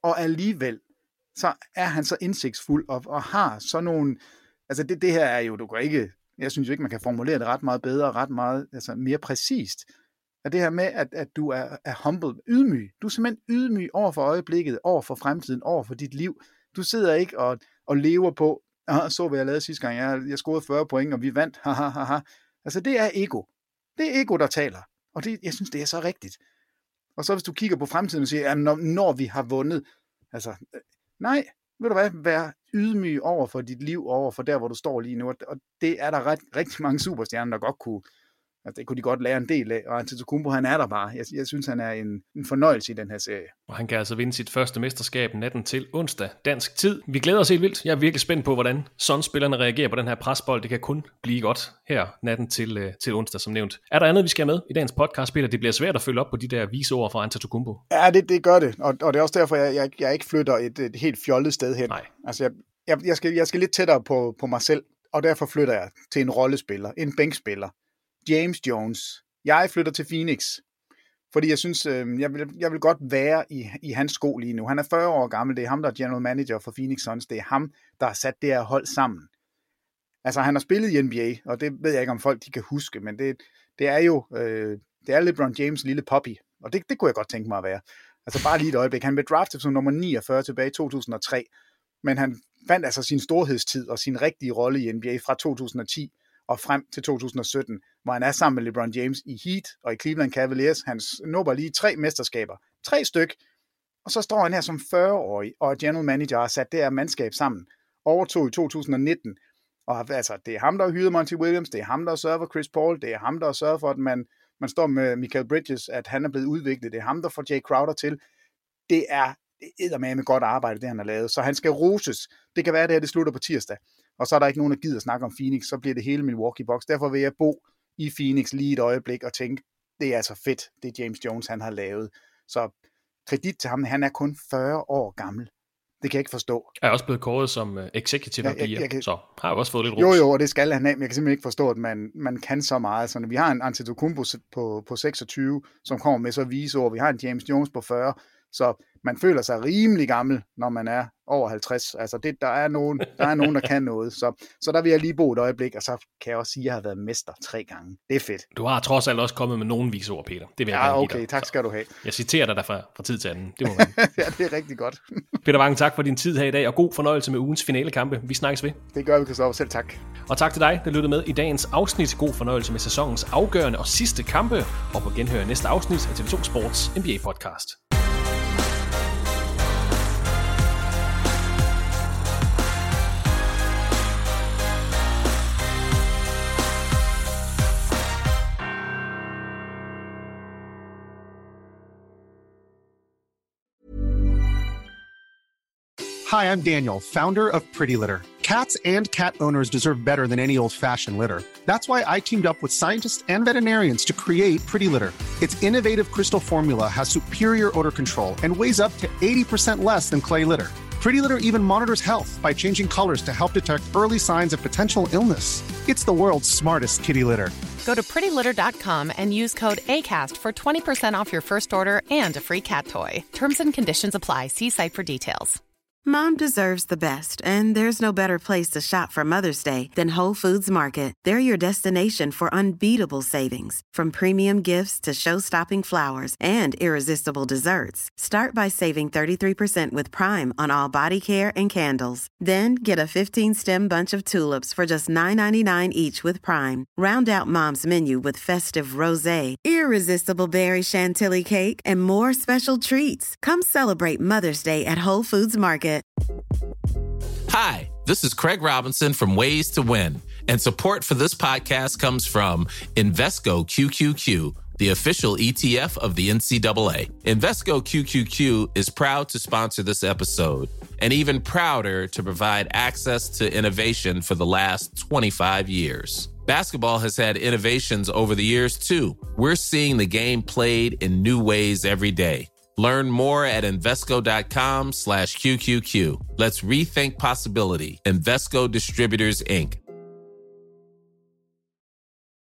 Og alligevel, så er han så indsigtsfuld og, og har sådan nogle... Altså det, det her er jo, du kan ikke... Jeg synes jo ikke, man kan formulere det ret meget bedre, ret meget altså mere præcist. Og det her med, at, at du er, er humble, ydmyg. Du er simpelthen ydmyg over for øjeblikket, over for fremtiden, over for dit liv. Du sidder ikke og, og lever på, så hvad jeg lavede sidste gang, jeg, jeg scorede fyrre point, og vi vandt, haha, haha. Altså det er ego. Det er ego, der taler. Og det, jeg synes, det er så rigtigt. Og så hvis du kigger på fremtiden og siger, at når, når vi har vundet, altså nej, ved du hvad, vær ydmyg over for dit liv, over for der, hvor du står lige nu. Og det er der ret, rigtig mange superstjerner, der godt kunne, altså det kunne de godt lære en del af. Og Antetokounmpo, han er der bare. Jeg, jeg synes, han er en, en fornøjelse i den her serie. Og han kan altså vinde sit første mesterskab natten til onsdag dansk tid. Vi glæder os helt vildt. Jeg er virkelig spændt på, hvordan Suns-spillerne reagerer på den her presbold. Det kan kun blive godt her natten til, øh, til onsdag, som nævnt. Er der andet, vi skal have med i dagens podcast, Peter? Det bliver svært at følge op på de der vise ord fra Antetokounmpo. Ja, det, det gør det. Og, og det er også derfor, jeg, jeg, jeg ikke flytter et, et helt fjollet sted hen. Nej. Altså, jeg, jeg, jeg, skal, jeg skal lidt tættere på, på mig selv, og derfor flytter jeg til en rollespiller, en bænkspiller. James Jones. Jeg flytter til Phoenix, fordi jeg synes, øh, jeg, vil, jeg vil godt være i, i hans sko lige nu. Han er fyrre år gammel, det er ham, der er general manager for Phoenix Suns, det er ham, der har sat det her hold sammen. Altså, han har spillet i N B A, og det ved jeg ikke, om folk de kan huske, men det, det er jo, øh, det er LeBron James' lille puppy, og det, det kunne jeg godt tænke mig at være. Altså, bare lige et øjeblik. Han blev draftet som nummer niogfyrre tilbage i to tusind og tre, men han fandt altså sin storhedstid og sin rigtige rolle i N B A fra to tusind og ti og frem til to tusind og sytten, hvor han er sammen med LeBron James i Heat og i Cleveland Cavaliers. Han nubber lige tre mesterskaber. Tre styk. Og så står han her som fyrre-årig, og general manager har sat det her mandskab sammen. Overtog i to tusind og nitten. Og altså, det er ham, der har hyret Monty Williams, det er ham, der sørger for Chris Paul, det er ham, der sørger for, at man, man står med Michael Bridges, at han er blevet udviklet, det er ham, der får Jay Crowder til. Det er eddermame godt arbejde, det han har lavet. Så han skal roses. Det kan være, at det her det slutter på tirsdag. Og så er der ikke nogen, der gider at snakke om Phoenix, så bliver det hele Milwaukee Bucks. Derfor vil jeg bo i Phoenix lige et øjeblik og tænke, det er altså fedt, det James Jones han har lavet. Så kredit til ham, han er kun fyrre år gammel. Det kan jeg ikke forstå. Jeg er også blevet kåret som executive of the year, kan... så har jeg også fået lidt ros. Jo jo, og det skal han have, men jeg kan simpelthen ikke forstå, at man, man kan så meget. Så når vi har en Antetokounmpo på, på seksogtyve, som kommer med så vise ord, vi har en James Jones på fyrre, så man føler sig rimelig gammel, når man er over halvtreds. Altså, det, der, er nogen, der er nogen, der kan noget. Så, så der vil jeg lige bo et øjeblik, og så kan jeg også sige, at jeg har været mester tre gange. Det er fedt. Du har trods alt også kommet med nogen vise ord, Peter. Det vil jeg ja, gerne okay, give dig. tak skal du have. Jeg citerer dig der fra, fra tid til anden. Det må man. Ja, det er rigtig godt. Peter Wangen, tak for din tid her i dag, og god fornøjelse med ugens finalekampe. Vi snakkes ved. Det gør vi, Christoffer. Selv tak. Og tak til dig, der lyttede med i dagens afsnit. God fornøjelse med sæsonens afgørende og sidste kampe, og på genhør næste afsnit af T V to Sports N B A-podcast. Hi, I'm Daniel, founder of Pretty Litter. Cats and cat owners deserve better than any old-fashioned litter. That's why I teamed up with scientists and veterinarians to create Pretty Litter. Its innovative crystal formula has superior odor control and weighs up to eighty percent less than clay litter. Pretty Litter even monitors health by changing colors to help detect early signs of potential illness. It's the world's smartest kitty litter. Go to pretty litter dot com and use code ACAST for twenty percent off your first order and a free cat toy. Terms and conditions apply. See site for details. Mom deserves the best, and there's no better place to shop for Mother's Day than Whole Foods Market. They're your destination for unbeatable savings, from premium gifts to show-stopping flowers and irresistible desserts. Start by saving thirty-three percent with Prime on all body care and candles. Then get a fifteen-stem bunch of tulips for just nine ninety-nine each with Prime. Round out Mom's menu with festive rosé, irresistible berry chantilly cake, and more special treats. Come celebrate Mother's Day at Whole Foods Market. Hi, this is Craig Robinson from Ways to Win, and support for this podcast comes from Invesco Q Q Q, the official E T F of the N C double A. Invesco Q Q Q is proud to sponsor this episode, and even prouder to provide access to innovation for the last twenty-five years. Basketball has had innovations over the years, too. We're seeing the game played in new ways every day. Learn more at Invesco.com slash QQQ. Let's rethink possibility. Invesco Distributors, Incorporated.